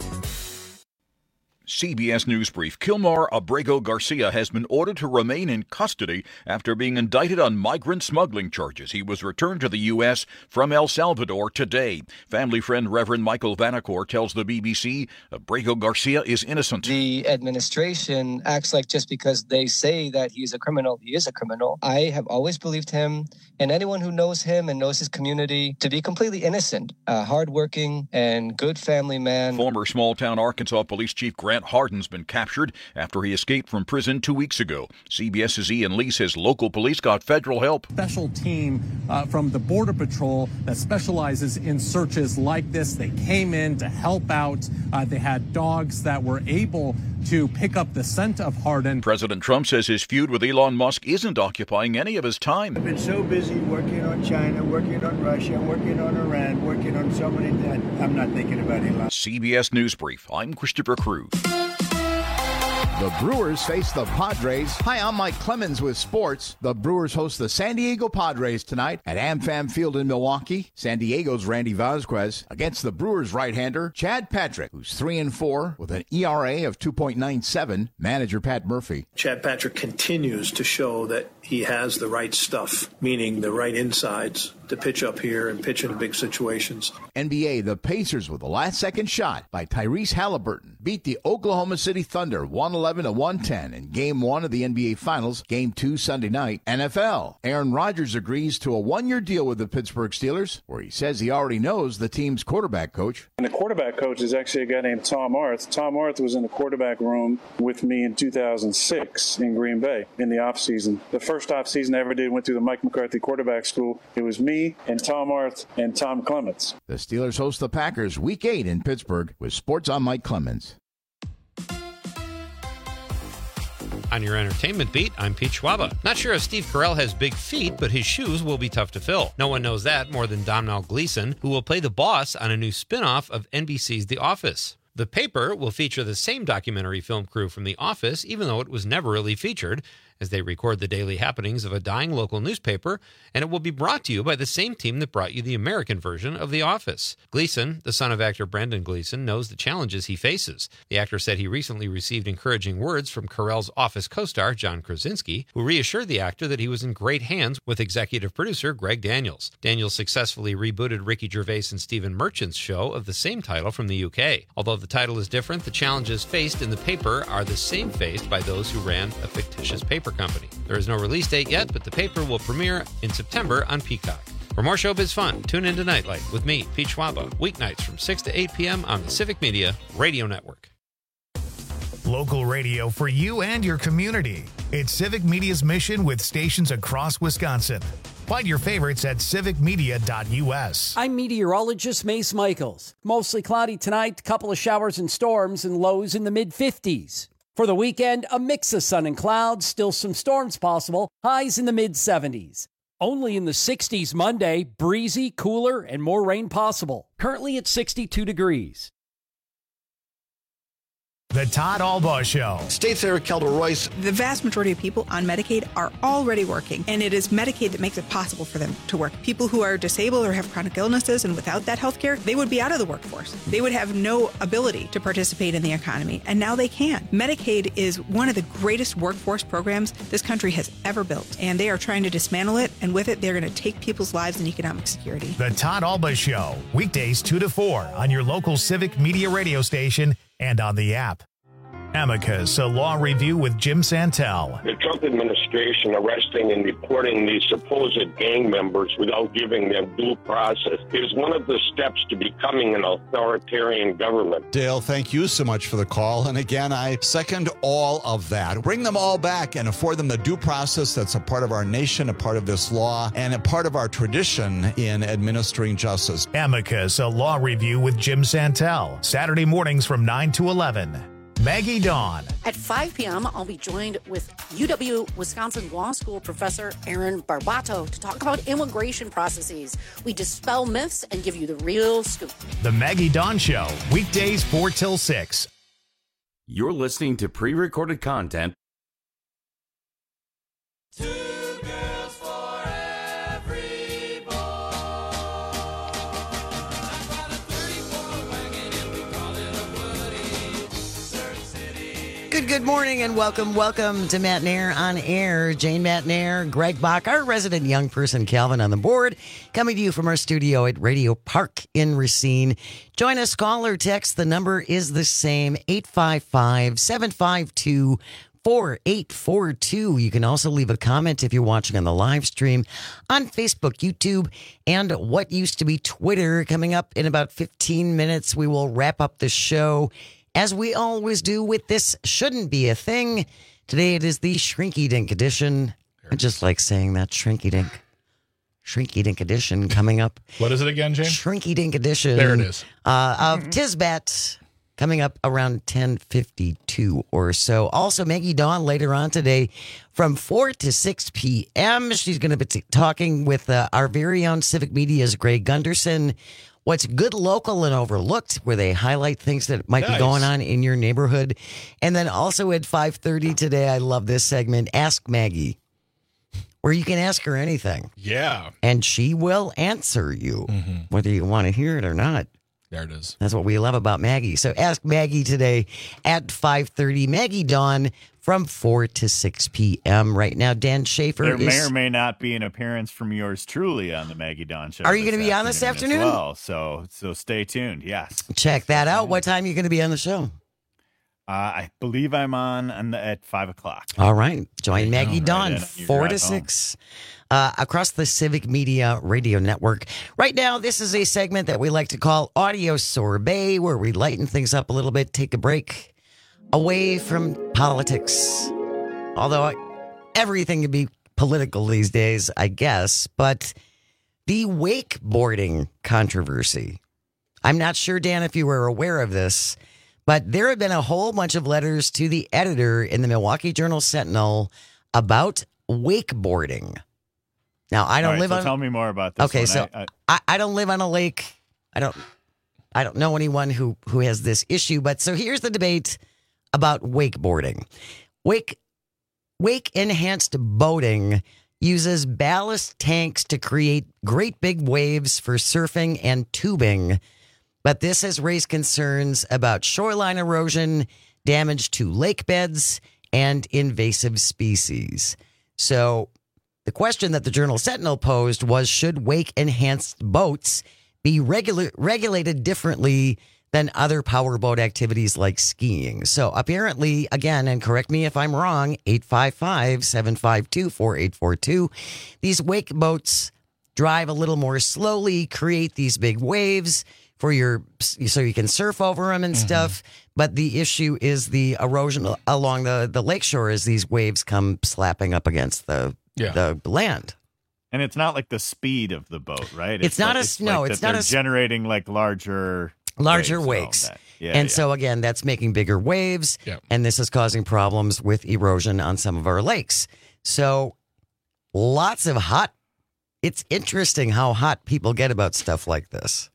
C B S News Brief. Kilmar Abrego Garcia has been ordered to remain in custody after being indicted on migrant smuggling charges. He was returned to the U S from El Salvador today. Family friend Reverend Michael Vanacore tells the B B C Abrego Garcia is innocent. The administration acts like just because they say that he's a criminal, he is a criminal. I have always believed him and anyone who knows him and knows his community to be completely innocent, a hardworking and good family man. Former small-town Arkansas Police Chief Grant Hardin's been captured after he escaped from prison two weeks ago. CBS's Ian Lee says local police got federal help. Special team uh, from the Border Patrol that specializes in searches like this. They came in to help out. Uh, they had dogs that were able to pick up the scent of Hardin. President Trump says his feud with Elon Musk isn't occupying any of his time. I've been so busy working on China, working on Russia, working on Iran, working on so many that I'm not thinking about Elon. C B S News Brief. I'm Christopher Cruz. The Brewers face the Padres. Hi, I'm Mike Clemens with sports. The Brewers host the San Diego Padres tonight at AmFam Field in Milwaukee. San Diego's Randy Vasquez against the Brewers right-hander Chad Patrick, who's three and four with an E R A of two point nine seven. Manager Pat Murphy. Chad Patrick continues to show that he has the right stuff, meaning the right insides to pitch up here and pitch in big situations. N B A, the Pacers with a last-second shot by Tyrese Halliburton beat the Oklahoma City Thunder one eleven to one ten in Game one of the N B A Finals, Game two Sunday night. N F L, Aaron Rodgers agrees to a one-year deal with the Pittsburgh Steelers, where he says he already knows the team's quarterback coach. And the quarterback coach is actually a guy named Tom Arth. Tom Arth was in the quarterback room with me in two thousand six in Green Bay in the offseason. The first offseason I ever did went through the Mike McCarthy quarterback school. It was me and Tom Arth and Tom Clements. The Steelers host the Packers Week eight in Pittsburgh with Sports on Mike Clemens. On your entertainment beat, I'm Pete Schwaba. Not sure if Steve Carell has big feet, but his shoes will be tough to fill. No one knows that more than Domhnall Gleeson, who will play the boss on a new spin-off of N B C's The Office. The Paper will feature the same documentary film crew from The Office, even though it was never really featured, as they record the daily happenings of a dying local newspaper, and it will be brought to you by the same team that brought you the American version of The Office. Gleeson, the son of actor Brendan Gleeson, knows the challenges he faces. The actor said he recently received encouraging words from Carell's Office co-star John Krasinski, who reassured the actor that he was in great hands with executive producer Greg Daniels. Daniels successfully rebooted Ricky Gervais and Stephen Merchant's show of the same title from the U K. Although the title is different, the challenges faced in The Paper are the same faced by those who ran a fictitious paper company. There is no release date yet, but The Paper will premiere in September on Peacock. For more showbiz fun, tune in to Nightlight with me, Pete Schwaba, weeknights from six to eight p.m. on the Civic Media Radio Network. Local radio for you and your community. It's Civic Media's mission with stations across Wisconsin. Find your favorites at civic media dot u s. I'm meteorologist Mace Michaels. Mostly cloudy tonight, couple of showers and storms, and lows in the mid fifties. For the weekend, a mix of sun and clouds, still some storms possible, highs in the mid seventies. Only in the sixties Monday, breezy, cooler, and more rain possible. Currently at sixty-two degrees. The Todd Albaugh Show. State Senator Kelda Royce. The vast majority of people on Medicaid are already working, and it is Medicaid that makes it possible for them to work. People who are disabled or have chronic illnesses and without that health care, they would be out of the workforce. They would have no ability to participate in the economy, and now they can. Medicaid is one of the greatest workforce programs this country has ever built, and they are trying to dismantle it, and with it, they're going to take people's lives and economic security. The Todd Albaugh Show, weekdays two to four on your local Civic Media radio station and on the app. Amicus, a law review with Jim Santel. The Trump administration arresting and deporting these supposed gang members without giving them due process is one of the steps to becoming an authoritarian government. Dale, thank you so much for the call. And again, I second all of that. Bring them all back and afford them the due process that's a part of our nation, a part of this law, and a part of our tradition in administering justice. Amicus, a law review with Jim Santel. Saturday mornings from nine to eleven. Maggie Dawn. At five p.m., I'll be joined with U W-Wisconsin Law School professor Aaron Barbato to talk about immigration processes. We dispel myths and give you the real scoop. The Maggie Dawn Show, weekdays four till six You're listening to pre-recorded content. Two girls for every boy. I've got a thirty-four wagon and we call it a Woody. Surf City. Good, good morning and welcome, welcome to Matt Nair on Air. Jane Matt Nair, Greg Bach, our resident young person, Calvin on the board, coming to you from our studio at Radio Park in Racine. Join us, call or text. The number is the same, eight five five, seven five two, four eight four two. You can also leave a comment if you're watching on the live stream on Facebook, YouTube, and what used to be Twitter. Coming up in about fifteen minutes, we will wrap up the show, as we always do with This Shouldn't Be a Thing. Today it is the Shrinky Dink edition. I just like saying that, Shrinky Dink. Shrinky Dink edition coming up. What is it again, James? Shrinky Dink edition. There it is. Uh, of Tisbat coming up around ten fifty-two or so. Also, Maggie Dawn later on today from four to six p.m. She's going to be t- talking with uh, our very own Civic Media's Greg Gunderson. What's good, local, and overlooked, where they highlight things that might Nice. be going on in your neighborhood. And then also at five thirty today, I love this segment, Ask Maggie, where you can ask her anything. Yeah. And she will answer you, Mm-hmm. whether you want to hear it or not. There it is. That's what we love about Maggie. So Ask Maggie today at five thirty. Maggie Dawn from four to six p.m. Right now, Dan Schaefer There is... may or may not be an appearance from yours truly on the Maggie Dawn Show. Are you this gonna be on this afternoon? as well, so so stay tuned. Yes. Check that out. What time are you going to be on the show? Uh, I believe I'm on, on the, at five o'clock. All right. Join Maggie Right Dawn, in on your four to drive home. six, uh, across the Civic Media Radio Network. Right now, this is a segment that we like to call Audio Sorbet, where we lighten things up a little bit, take a break away from politics. Although everything can be political these days, I guess. But the wakeboarding controversy. I'm not sure, Dan, if you were aware of this, but there have been a whole bunch of letters to the editor in the Milwaukee Journal Sentinel about wakeboarding. Now, I don't All right, live so on. Tell me more about this. Okay, one. so I, I, I, I don't live on a lake. I don't. I don't know anyone who who has this issue. But so here's the debate about wakeboarding. Wake wake enhanced boating uses ballast tanks to create great big waves for surfing and tubing. But this has raised concerns about shoreline erosion, damage to lake beds, and invasive species. So the question that the Journal Sentinel posed was, should wake-enhanced boats be regula- regulated differently than other powerboat activities like skiing? So apparently, again, and correct me if I'm wrong, eight five five, seven five two, four eight four two, these wake boats drive a little more slowly, create these big waves for your, so you can surf over them and Mm-hmm. stuff. But the issue is the erosion along the, the lakeshore as these waves come slapping up against the Yeah. the land. and it's not like the speed of the boat, right? It's not like, a- no, like it's that not they're a s- generating like larger Larger waves and all wakes. that. Yeah, and yeah. so, again, that's making bigger waves. Yeah. And this is causing problems with erosion on some of our lakes. So, lots of hot. It's interesting how hot people get about stuff like this.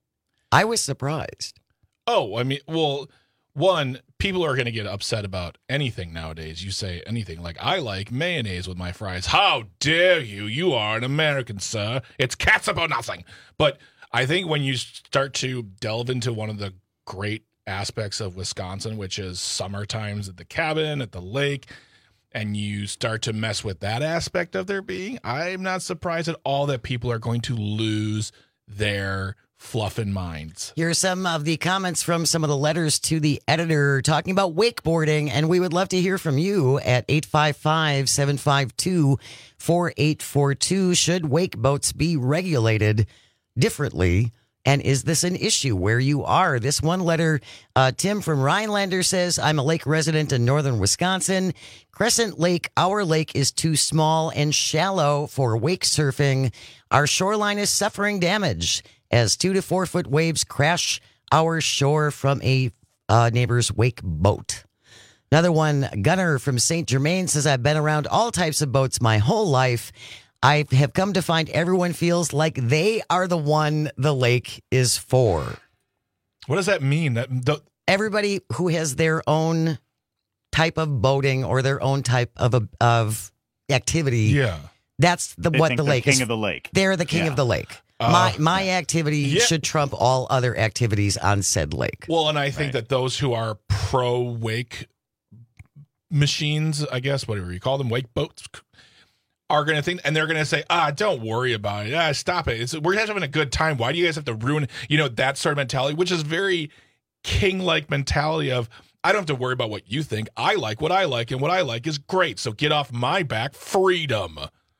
I was surprised. Oh, I mean, well, one, people are going to get upset about anything nowadays. You say anything like, I like mayonnaise with my fries. How dare you? You are an American, sir. It's catsup or nothing. But I think when you start to delve into one of the great aspects of Wisconsin, which is summer times at the cabin, at the lake, and you start to mess with that aspect of their being, I'm not surprised at all that people are going to lose their fluffing minds. Here are some of the comments from some of the letters to the editor talking about wakeboarding, and we would love to hear from you at eight five five, seven five two, four eight four two. Should wake boats be regulated differently? And is this an issue where you are? This one letter, uh, Tim from Rhinelander says, I'm a lake resident in northern Wisconsin. Crescent Lake, our lake is too small and shallow for wake surfing. Our shoreline is suffering damage as two to four foot waves crash our shore from a uh, neighbor's wake boat. Another one, Gunnar from Saint Germain says, I've been around all types of boats my whole life. I have come to find everyone feels like they are the one the lake is for. What does that mean? That the, everybody who has their own type of boating or their own type of a, of activity. Yeah. That's the They what think the they're lake king is. of the lake. They're the king Yeah. of the lake. Uh, my my activity Yeah. should trump all other activities on said lake. Well, and I think that those who are pro wake machines, I guess, whatever you call them, wake boats, are going to think, and they're going to say, ah, don't worry about it. Ah, stop it. It's, we're just having a good time. Why do you guys have to ruin, you know, that sort of mentality, which is very king-like mentality of, I don't have to worry about what you think. I like what I like, and what I like is great. So get off my back. Freedom.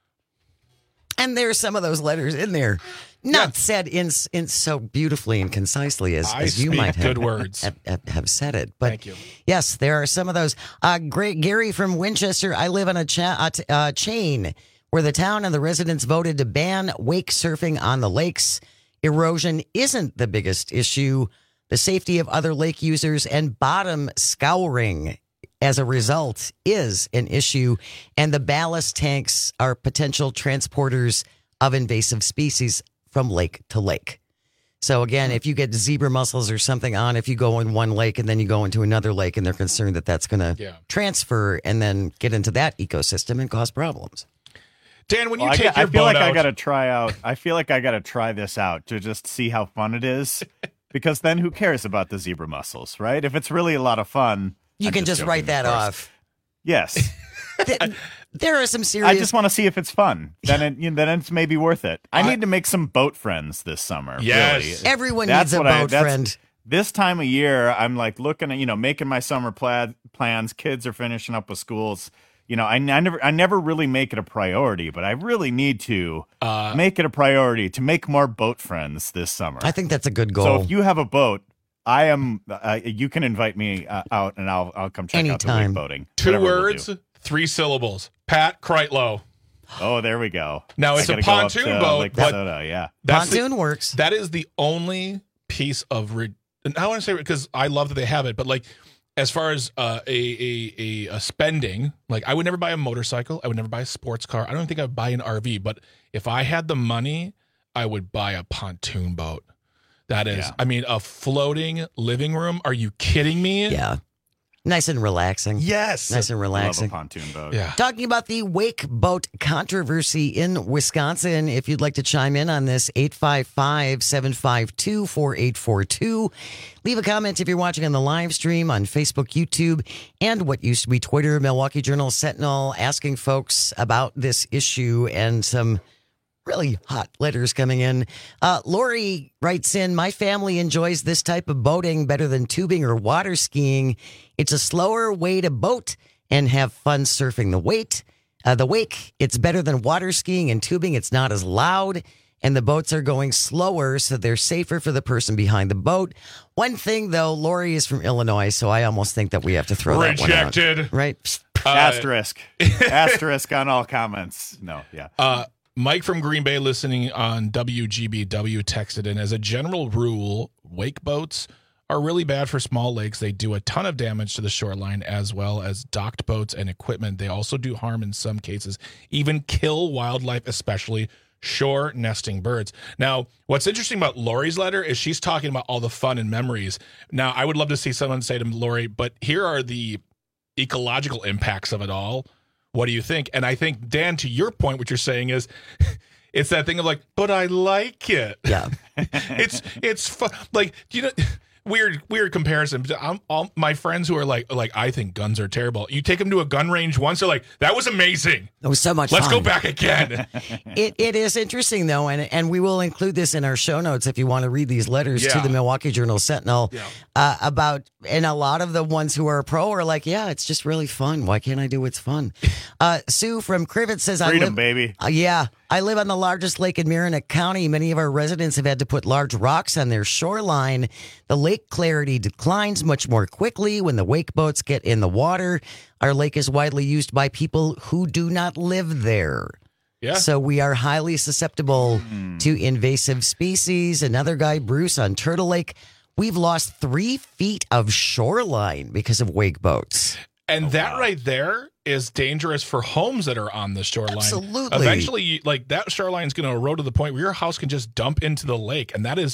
And there's some of those letters in there, not said in in so beautifully and concisely as, I as you speak might have, good words. have, have- have said it. But Thank you. yes, there are some of those. Uh, great Gary from Winchester. I live on a cha- uh, t- uh, chain where the town and the residents voted to ban wake surfing on the lakes. Erosion isn't the biggest issue. The safety of other lake users and bottom scouring as a result is an issue, and the ballast tanks are potential transporters of invasive species from lake to lake. So again, if you get zebra mussels or something on, if you go in one lake and then you go into another lake and they're concerned that that's going to Yeah. transfer and then get into that ecosystem and cause problems. Dan, when you Well, I take get- your I feel boat like out, I got to try out. I feel like I got to try this out to just see how fun it is, because then who cares about the zebra mussels, right? If it's really a lot of fun, You I'm can just, joking, write of that course. off. Yes, Th- there are some serious. I just want to see if it's fun. Then it, you know, then it's maybe worth it. I need to make some boat friends this summer. Yes. really. Everyone That's needs a what I- boat that's- friend. This time of year, I'm like looking at, you know, making my summer plaid plans. Kids are finishing up with schools. You know, I, I never, I never really make it a priority, but I really need to Uh, make it a priority to make more boat friends this summer. I think that's a good goal. So if you have a boat, I am. Uh, you can invite me uh, out, and I'll I'll come check out the Anytime. wake boating. two Whatever we'll words, do. three syllables. Pat Kreitlow. Oh, there we go. Now, I it's a gotta go up pontoon to boat, Lake but- Soda, yeah. That's the- Pontoon works. That is the only piece of, re- and I want to say, because I love that they have it, but like, as far as uh, a, a, a a spending, like I would never buy a motorcycle. I would never buy a sports car. I don't think I would buy an R V, but if I had the money, I would buy a pontoon boat. That is, Yeah. I mean, a floating living room. Are you kidding me? Yeah. Nice and relaxing. Yes. Nice and Love a relaxing. pontoon boat. Yeah. Talking about the wake boat controversy in Wisconsin. If you'd like to chime in on this, eight five five, seven five two, four eight four two. Leave a comment if you're watching on the live stream on Facebook, YouTube, and what used to be Twitter, Milwaukee Journal Sentinel, asking folks about this issue and some really hot letters coming in. Uh, Lori writes in, my family enjoys this type of boating better than tubing or water skiing. It's a slower way to boat and have fun surfing the wait. Uh, the wake, it's better than water skiing and tubing. It's not as loud, and the boats are going slower, so they're safer for the person behind the boat. One thing, though, Lori is from Illinois, so I almost think that we have to throw that one out. Rejected. Right? Uh, Asterisk. Asterisk on all comments. No, yeah. Uh, Mike from Green Bay, listening on W G B W, texted in, as a general rule, wake boats are really bad for small lakes. They do a ton of damage to the shoreline, as well as docked boats and equipment. They also do harm in some cases, even kill wildlife, especially shore nesting birds. Now, what's interesting about Lori's letter is she's talking about all the fun and memories. Now, I would love to see someone say to Lori, but here are the ecological impacts of it all. What do you think? And I think, Dan, to your point, what you're saying is it's that thing of like, but I like it. Yeah. it's it's fun. Like, you know, weird weird comparison. I'm, all my friends who are like like I think guns are terrible. You take them to a gun range once, they're like, that was amazing. It was so much Let's fun. go back again. It it is interesting though, and and we will include this in our show notes if you want to read these letters to Yeah. the Milwaukee Journal Sentinel uh, about. And a lot of the ones who are pro are like, yeah, it's just really fun. Why can't I do what's fun? Uh, Sue from Crivet says, I Freedom, live, baby. Uh, yeah, I live on the largest lake in Merrimack County. Many of our residents have had to put large rocks on their shoreline. The lake clarity declines much more quickly when the wake boats get in the water. Our lake is widely used by people who do not live there. Yeah. So we are highly susceptible to invasive species. Another guy, Bruce, on Turtle Lake, we've lost three feet of shoreline because of wake boats. And that right there is dangerous for homes that are on the shoreline. Absolutely. Eventually, like that shoreline is going to erode to the point where your house can just dump into the lake, and that is a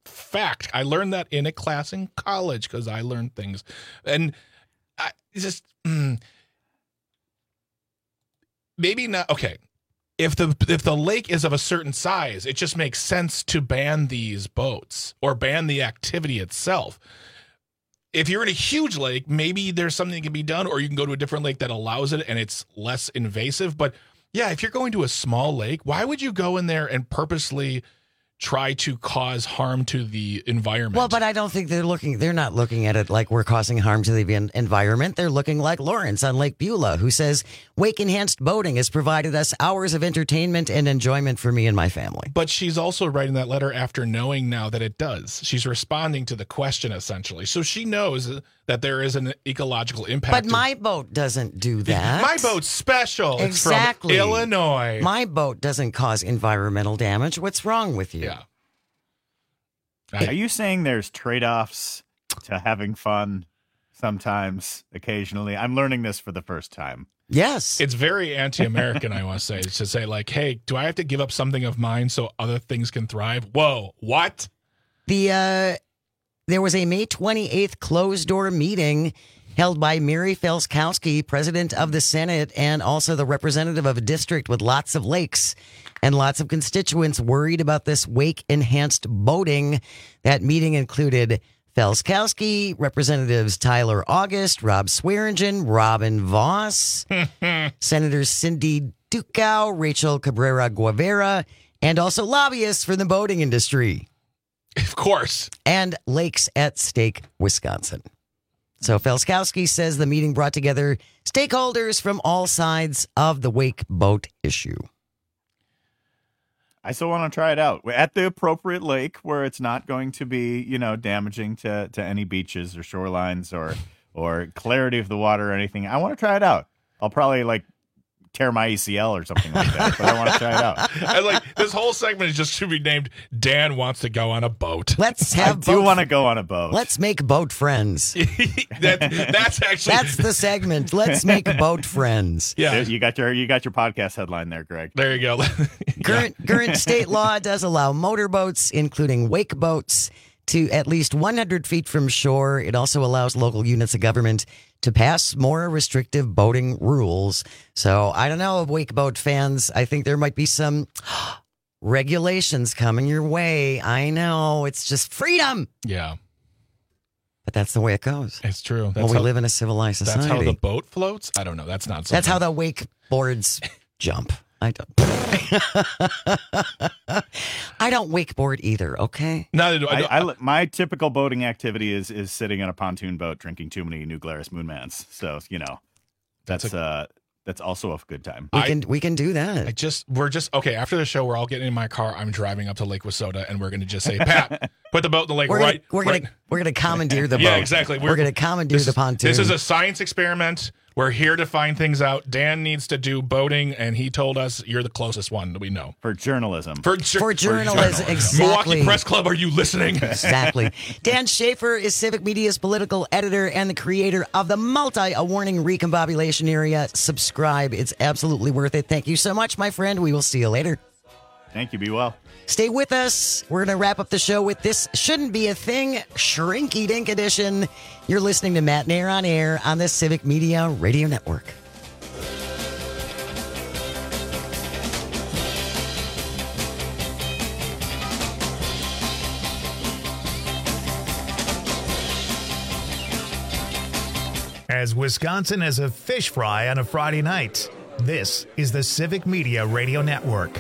fact. I learned that in a class in college because I learned things. And I just, mm, maybe not, okay. If the if the lake is of a certain size, it just makes sense to ban these boats or ban the activity itself. If you're in a huge lake, maybe there's something that can be done, or you can go to a different lake that allows it and it's less invasive. But yeah, if you're going to a small lake, why would you go in there and purposely try to cause harm to the environment? Well, but I don't think they're looking, they're not looking at it like we're causing harm to the en- environment. They're looking like Lawrence on Lake Beulah, who says, wake enhanced boating has provided us hours of entertainment and enjoyment for me and my family. But she's also writing that letter after knowing now that it does. She's responding to the question, essentially. So she knows that there is an ecological impact. But my boat doesn't do that. My boat's special. Exactly. It's from Illinois. My boat doesn't cause environmental damage. What's wrong with you? Yeah. Are you saying there's trade-offs to having fun sometimes, occasionally? I'm learning this for the first time. Yes. It's very anti-American, I want to say, to say like, hey, do I have to give up something of mine so other things can thrive? Whoa, what? The uh, there was a May twenty-eighth closed-door meeting held by Mary Felskowski, president of the Senate, and also the representative of a district with lots of lakes and lots of constituents worried about this wake-enhanced boating. That meeting included Felskowski, Representatives Tyler August, Rob Swearingen, Robin Voss, Senators Cindy Dukow, Rachel Cabrera Guevara, and also lobbyists for the boating industry. Of course. And Lakes at Stake, Wisconsin. So Felskowski says the meeting brought together stakeholders from all sides of the wake boat issue. I still want to try it out at the appropriate lake where it's not going to be, you know, damaging to, to any beaches or shorelines or or clarity of the water or anything. I want to try it out. I'll probably like tear my A C L or something like that, but I want to try it out. I like this whole segment is just to be named Dan Wants to Go on a Boat. Let's have I do want to go on a boat. Let's make boat friends. that, that's actually That's the segment. Let's make boat friends. Yeah. You got your you got your podcast headline there, Greg. There you go. Current current state law does allow motorboats, including wake boats, to at least one hundred feet from shore. It also allows local units of government to pass more restrictive boating rules. So I don't know, wake boat fans. I think there might be some regulations coming your way. I know, it's just freedom. Yeah. But that's the way it goes. It's true. That's well, we how, live in a civilized society. That's how the boat floats? I don't know. That's not something. That's how the wakeboards jump. I don't. I don't wakeboard either. Okay. Neither do I. I, I. My typical boating activity is is sitting on a pontoon boat drinking too many New Glarus Moonmans. So you know, that's, that's a, uh that's also a good time. We I, can we can do that. I just we're just okay. After the show, we're all getting in my car. I'm driving up to Lake Wissota, and we're going to just say, Pat, put the boat in the lake. We're right. Gonna, we're right. gonna we're gonna commandeer the boat. Yeah, exactly. We're, we're gonna commandeer this, the pontoon. This is a science experiment. We're here to find things out. Dan needs to do boating, and he told us you're the closest one that we know. For journalism. For, ju- for journalism, for journalism. exactly. Milwaukee Press Club, are you listening? Exactly. Dan Schaefer is Civic Media's political editor and the creator of the multi-awarding Recombobulation Area. Subscribe. It's absolutely worth it. Thank you so much, my friend. We will see you later. Thank you. Be well. Stay with us. We're going to wrap up the show with This Shouldn't Be a Thing, Shrinky Dink Edition. You're listening to Matt Nair on Air on the Civic Media Radio Network. As Wisconsin as a fish fry on a Friday night, this is the Civic Media Radio Network.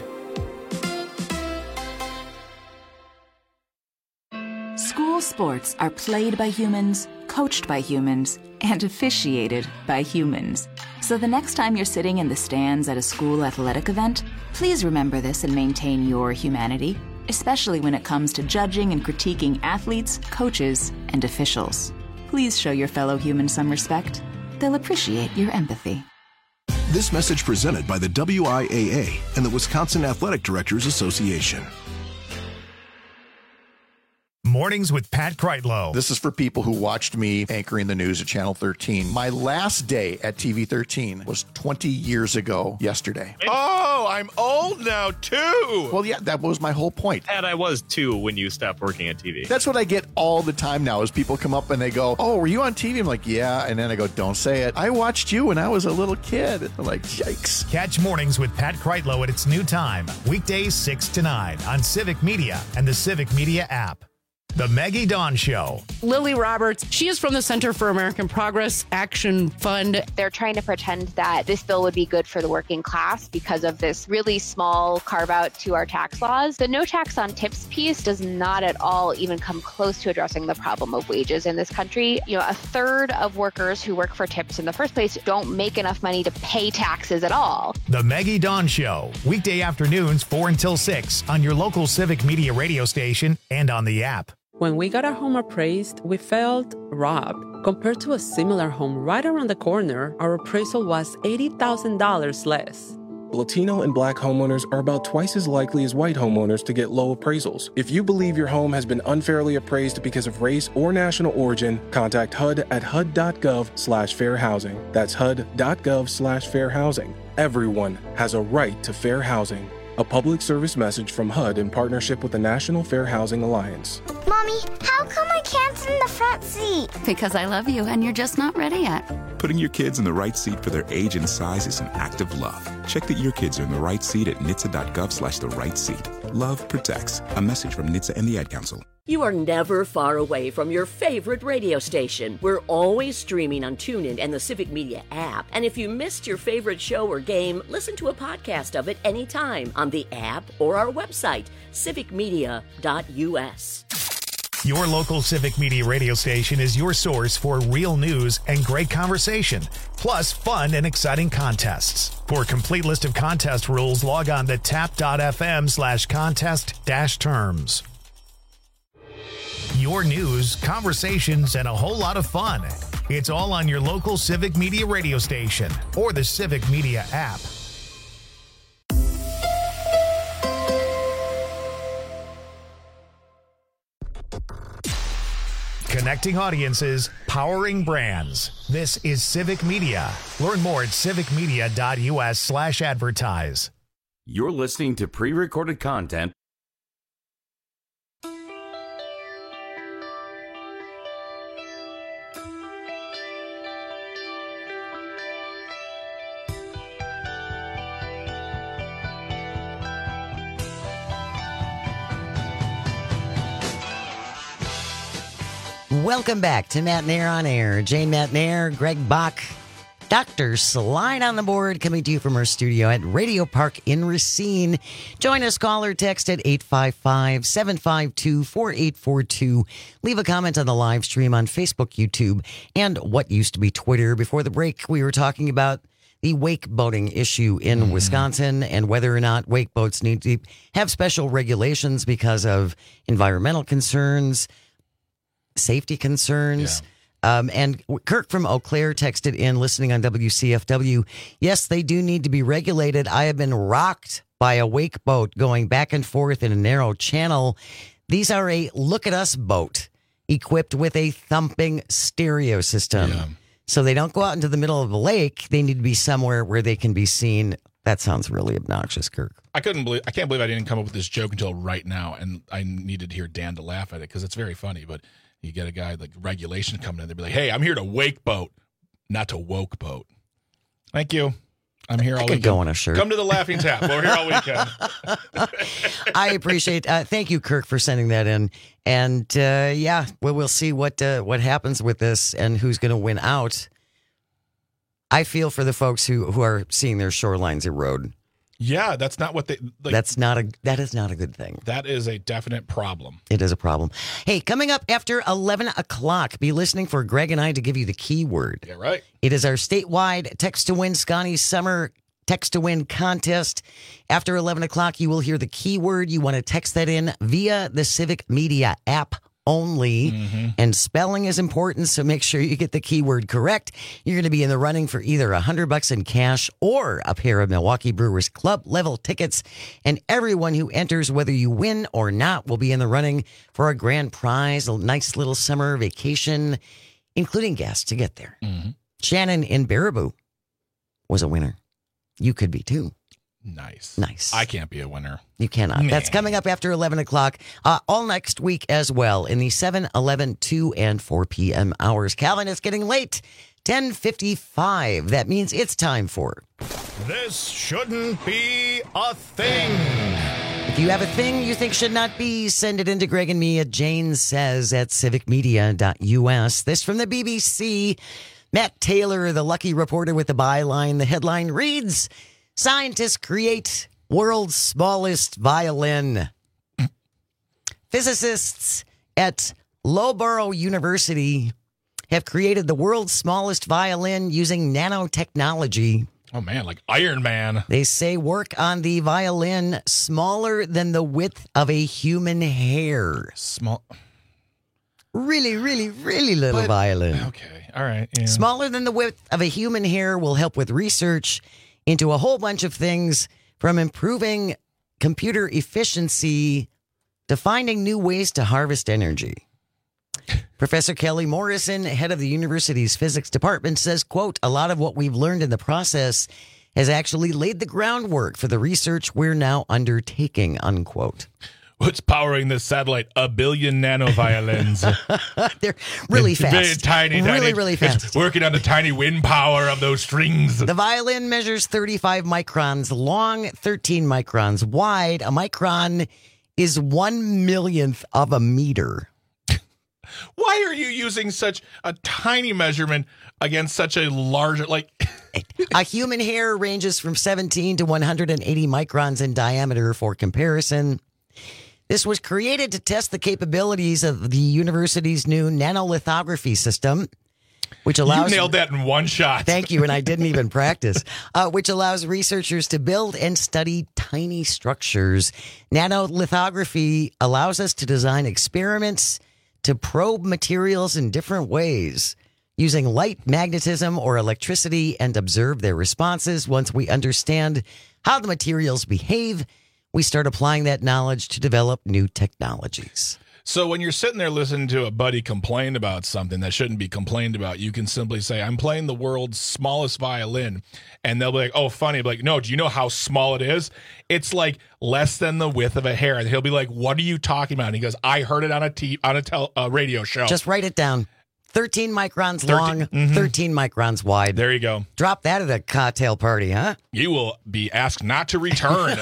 School sports are played by humans, coached by humans, and officiated by humans. So the next time you're sitting in the stands at a school athletic event, please remember this and maintain your humanity, especially when it comes to judging and critiquing athletes, coaches, and officials. Please show your fellow humans some respect. They'll appreciate your empathy. This message presented by the W I A A and the Wisconsin Athletic Directors Association. Mornings with Pat Kreitlow. This is for people who watched me anchoring the news at Channel thirteen. My last day at T V thirteen was twenty years ago yesterday. Oh, I'm old now, too. Well, yeah, that was my whole point. And I was, too, when you stopped working at T V. That's what I get all the time now is people come up and they go, oh, were you on T V? I'm like, yeah. And then I go, don't say it. I watched you when I was a little kid. I'm like, yikes. Catch Mornings with Pat Kreitlow at its new time, weekdays six to nine on Civic Media and the Civic Media app. The Maggie Dawn Show. Lily Roberts, she is from the Center for American Progress Action Fund. They're trying to pretend that this bill would be good for the working class because of this really small carve out to our tax laws. The no tax on tips piece does not at all even come close to addressing the problem of wages in this country. You know, a third of workers who work for tips in the first place don't make enough money to pay taxes at all. The Maggie Dawn Show, weekday afternoons four until six on your local Civic Media radio station and on the app. When we got our home appraised, we felt robbed. Compared to a similar home right around the corner, our appraisal was eighty thousand dollars less. Latino and Black homeowners are about twice as likely as white homeowners to get low appraisals. If you believe your home has been unfairly appraised because of race or national origin, contact H U D at H U D dot gov slash fair housing. That's H U D dot gov slash fair housing. Everyone has a right to fair housing. A public service message from H U D in partnership with the National Fair Housing Alliance. Mommy, how come I can't sit in the front seat? Because I love you and you're just not ready yet. Putting your kids in the right seat for their age and size is an act of love. Check that your kids are in the right seat at N H T S A dot gov slash the right seat. Love protects. A message from N H T S A and the Ad Council. You are never far away from your favorite radio station. We're always streaming on TuneIn and the Civic Media app. And if you missed your favorite show or game, listen to a podcast of it anytime on the app or our website, civic media dot u s. Your local Civic Media radio station is your source for real news and great conversation, plus fun and exciting contests. For a complete list of contest rules, log on to tap dot f m slash contest dash terms. Your news, conversations, and a whole lot of fun. It's all on your local Civic Media radio station or the Civic Media app. Connecting audiences, powering brands. This is Civic Media. Learn more at civic media dot u s slash advertise. You're listening to pre-recorded content. Welcome back to Matt Nair on Air. Jane Matt Nair, Greg Bach, Doctor Slide on the board, coming to you from our studio at Radio Park in Racine. Join us, call or text at eight five five, seven five two, four eight four two. Leave a comment on the live stream on Facebook, YouTube, and what used to be Twitter. Before the break, we were talking about the wake boating issue in mm. Wisconsin and whether or not wake boats need to have special regulations because of environmental concerns, safety concerns. Yeah. Um, and Kirk from Eau Claire texted in, listening on W C F W. Yes, they do need to be regulated. I have been rocked by a wake boat going back and forth in a narrow channel. These are a look at us boat equipped with a thumping stereo system. Yeah. So they don't go out into the middle of the lake. They need to be somewhere where they can be seen. That sounds really obnoxious, Kirk. I couldn't believe, I can't believe I didn't come up with this joke until right now. And I needed to hear Dan to laugh at it because it's very funny, but you get a guy like regulation coming in, they'd be like, hey, I'm here to wake boat, not to woke boat. Thank you. I'm here all I could weekend. Go on a shirt. Come to the Laughing Tap. We're here all weekend. I appreciate uh Thank you, Kirk, for sending that in. And uh, yeah, well, we'll see what uh, what happens with this and who's going to win out. I feel for the folks who, who are seeing their shorelines erode. Yeah, that's not what they... Like, that's not a. That is not a good thing. That is a definite problem. It is a problem. Hey, coming up after eleven o'clock, be listening for Greg and I to give you the keyword. Yeah, right. It is our statewide Text to Win Scotty Summer Text to Win contest. After eleven o'clock, you will hear the keyword. You want to text that in via the Civic Media app only. Mm-hmm. And spelling is important, so make sure you get the keyword correct. You're going to be in the running for either a hundred bucks in cash or a pair of Milwaukee Brewers club level tickets. And everyone who enters, whether you win or not, will be in the running for a grand prize, a nice little summer vacation, including gas to get there. Mm-hmm. Shannon in Baraboo was a winner. You could be too. Nice. Nice. I can't be a winner. You cannot. Nah. That's coming up after eleven o'clock, uh, all next week as well in the seven, eleven, two, and four p.m. hours. Calvin, it's getting late. ten fifty-five. That means it's time for... This shouldn't be a thing. If you have a thing you think should not be, send it in to Greg and me at Jane Says at civic media dot u s. This from the B B C. Matt Taylor, the lucky reporter with the byline. The headline reads... Scientists create world's smallest violin. Physicists at Loughborough University have created the world's smallest violin using nanotechnology. Oh, man, like Iron Man. They say work on the violin smaller than the width of a human hair. Small. Really, really, really little But- violin. Okay, all right. Yeah. Smaller than the width of a human hair will help with research into a whole bunch of things, from improving computer efficiency to finding new ways to harvest energy. Professor Kelly Morrison, head of the university's physics department, says, quote, a lot of what we've learned in the process has actually laid the groundwork for the research we're now undertaking, unquote. What's powering this satellite? A billion nanoviolins. They're really fast. Very tiny, really, tiny. really fast. It's working on the tiny wind power of those strings. The violin measures thirty-five microns long, thirteen microns wide. A micron is one millionth of a meter. Why are you using such a tiny measurement against such a large, like... A human hair ranges from seventeen to one hundred eighty microns in diameter for comparison. This was created to test the capabilities of the university's new nanolithography system, which allows... You nailed that in one shot. Thank you, and I didn't even practice. Uh, which allows researchers to build and study tiny structures. Nanolithography allows us to design experiments to probe materials in different ways, using light, magnetism, or electricity, and observe their responses. Once we understand how the materials behave, we start applying that knowledge to develop new technologies. So when you're sitting there listening to a buddy complain about something that shouldn't be complained about, you can simply say, I'm playing the world's smallest violin. And they'll be like, oh, funny. Be like, no, do you know how small it is? It's like less than the width of a hair. And he'll be like, what are you talking about? And he goes, I heard it on a t- on a tel- uh, radio show. Just write it down. thirteen microns thirteen long, mm-hmm. thirteen microns wide. There you go. Drop that at a cocktail party, huh? You will be asked not to return.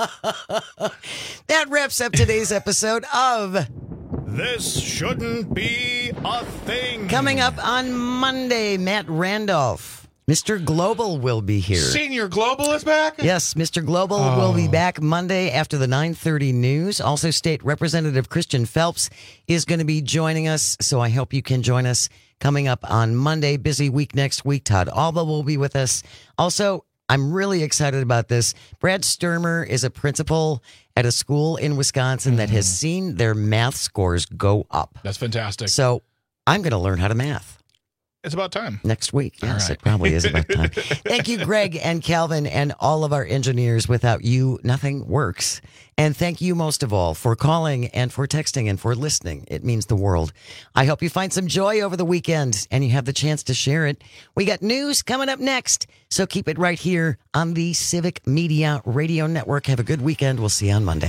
That wraps up today's episode of... This shouldn't be a thing. Coming up on Monday, Matt Randolph, Mister Global will be here. Senior Global is back? Yes, Mister Global Oh. will be back Monday after the nine thirty news. Also, State Representative Christian Phelps is going to be joining us, so I hope you can join us coming up on Monday. Busy week next week. Todd Alba will be with us. Also, I'm really excited about this. Brad Sturmer is a principal at a school in Wisconsin that has seen their math scores go up. That's fantastic. So I'm going to learn how to math. It's about time. Next week. Yes, All right. it probably is about time. Thank you, Greg and Calvin, and all of our engineers. Without you, nothing works. And thank you most of all for calling and for texting and for listening. It means the world. I hope you find some joy over the weekend and you have the chance to share it. We got news coming up next, so keep it right here on the Civic Media Radio Network. Have a good weekend. We'll see you on Monday.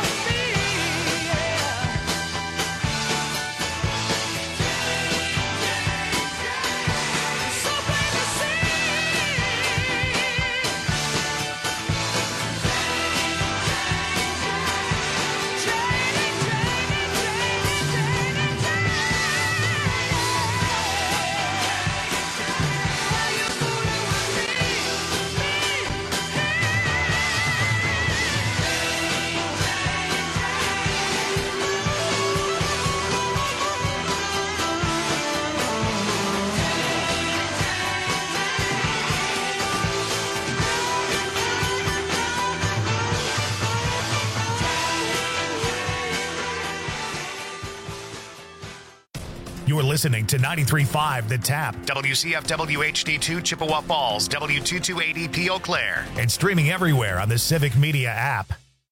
Yeah. listening to ninety-three point five The Tap, W C F W H D two Chippewa Falls, W two two eight zero P Eau Claire, and streaming everywhere on the Civic Media app.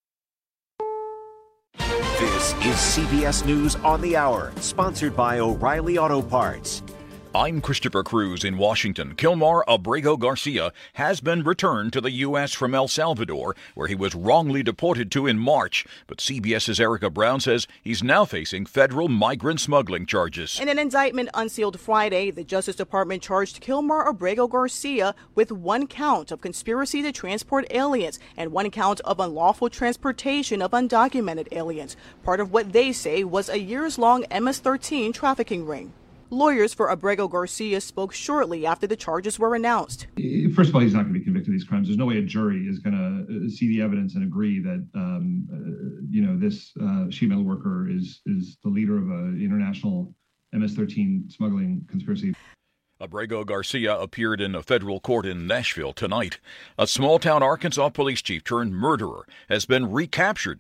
This is C B S News on the Hour, sponsored by O'Reilly Auto Parts. I'm Christopher Cruz in Washington. Kilmar Abrego Garcia has been returned to the U S from El Salvador, where he was wrongly deported to in March. But CBS's Erica Brown says he's now facing federal migrant smuggling charges. In an indictment unsealed Friday, the Justice Department charged Kilmar Abrego Garcia with one count of conspiracy to transport aliens and one count of unlawful transportation of undocumented aliens, part of what they say was a years-long M S thirteen trafficking ring. Lawyers for Abrego Garcia spoke shortly after the charges were announced. First of all, he's not going to be convicted of these crimes. There's no way a jury is going to see the evidence and agree that, um, uh, you know, this uh, sheet metal worker is is the leader of an international M S thirteen smuggling conspiracy. Abrego Garcia appeared in a federal court in Nashville tonight. A small-town Arkansas police chief turned murderer has been recaptured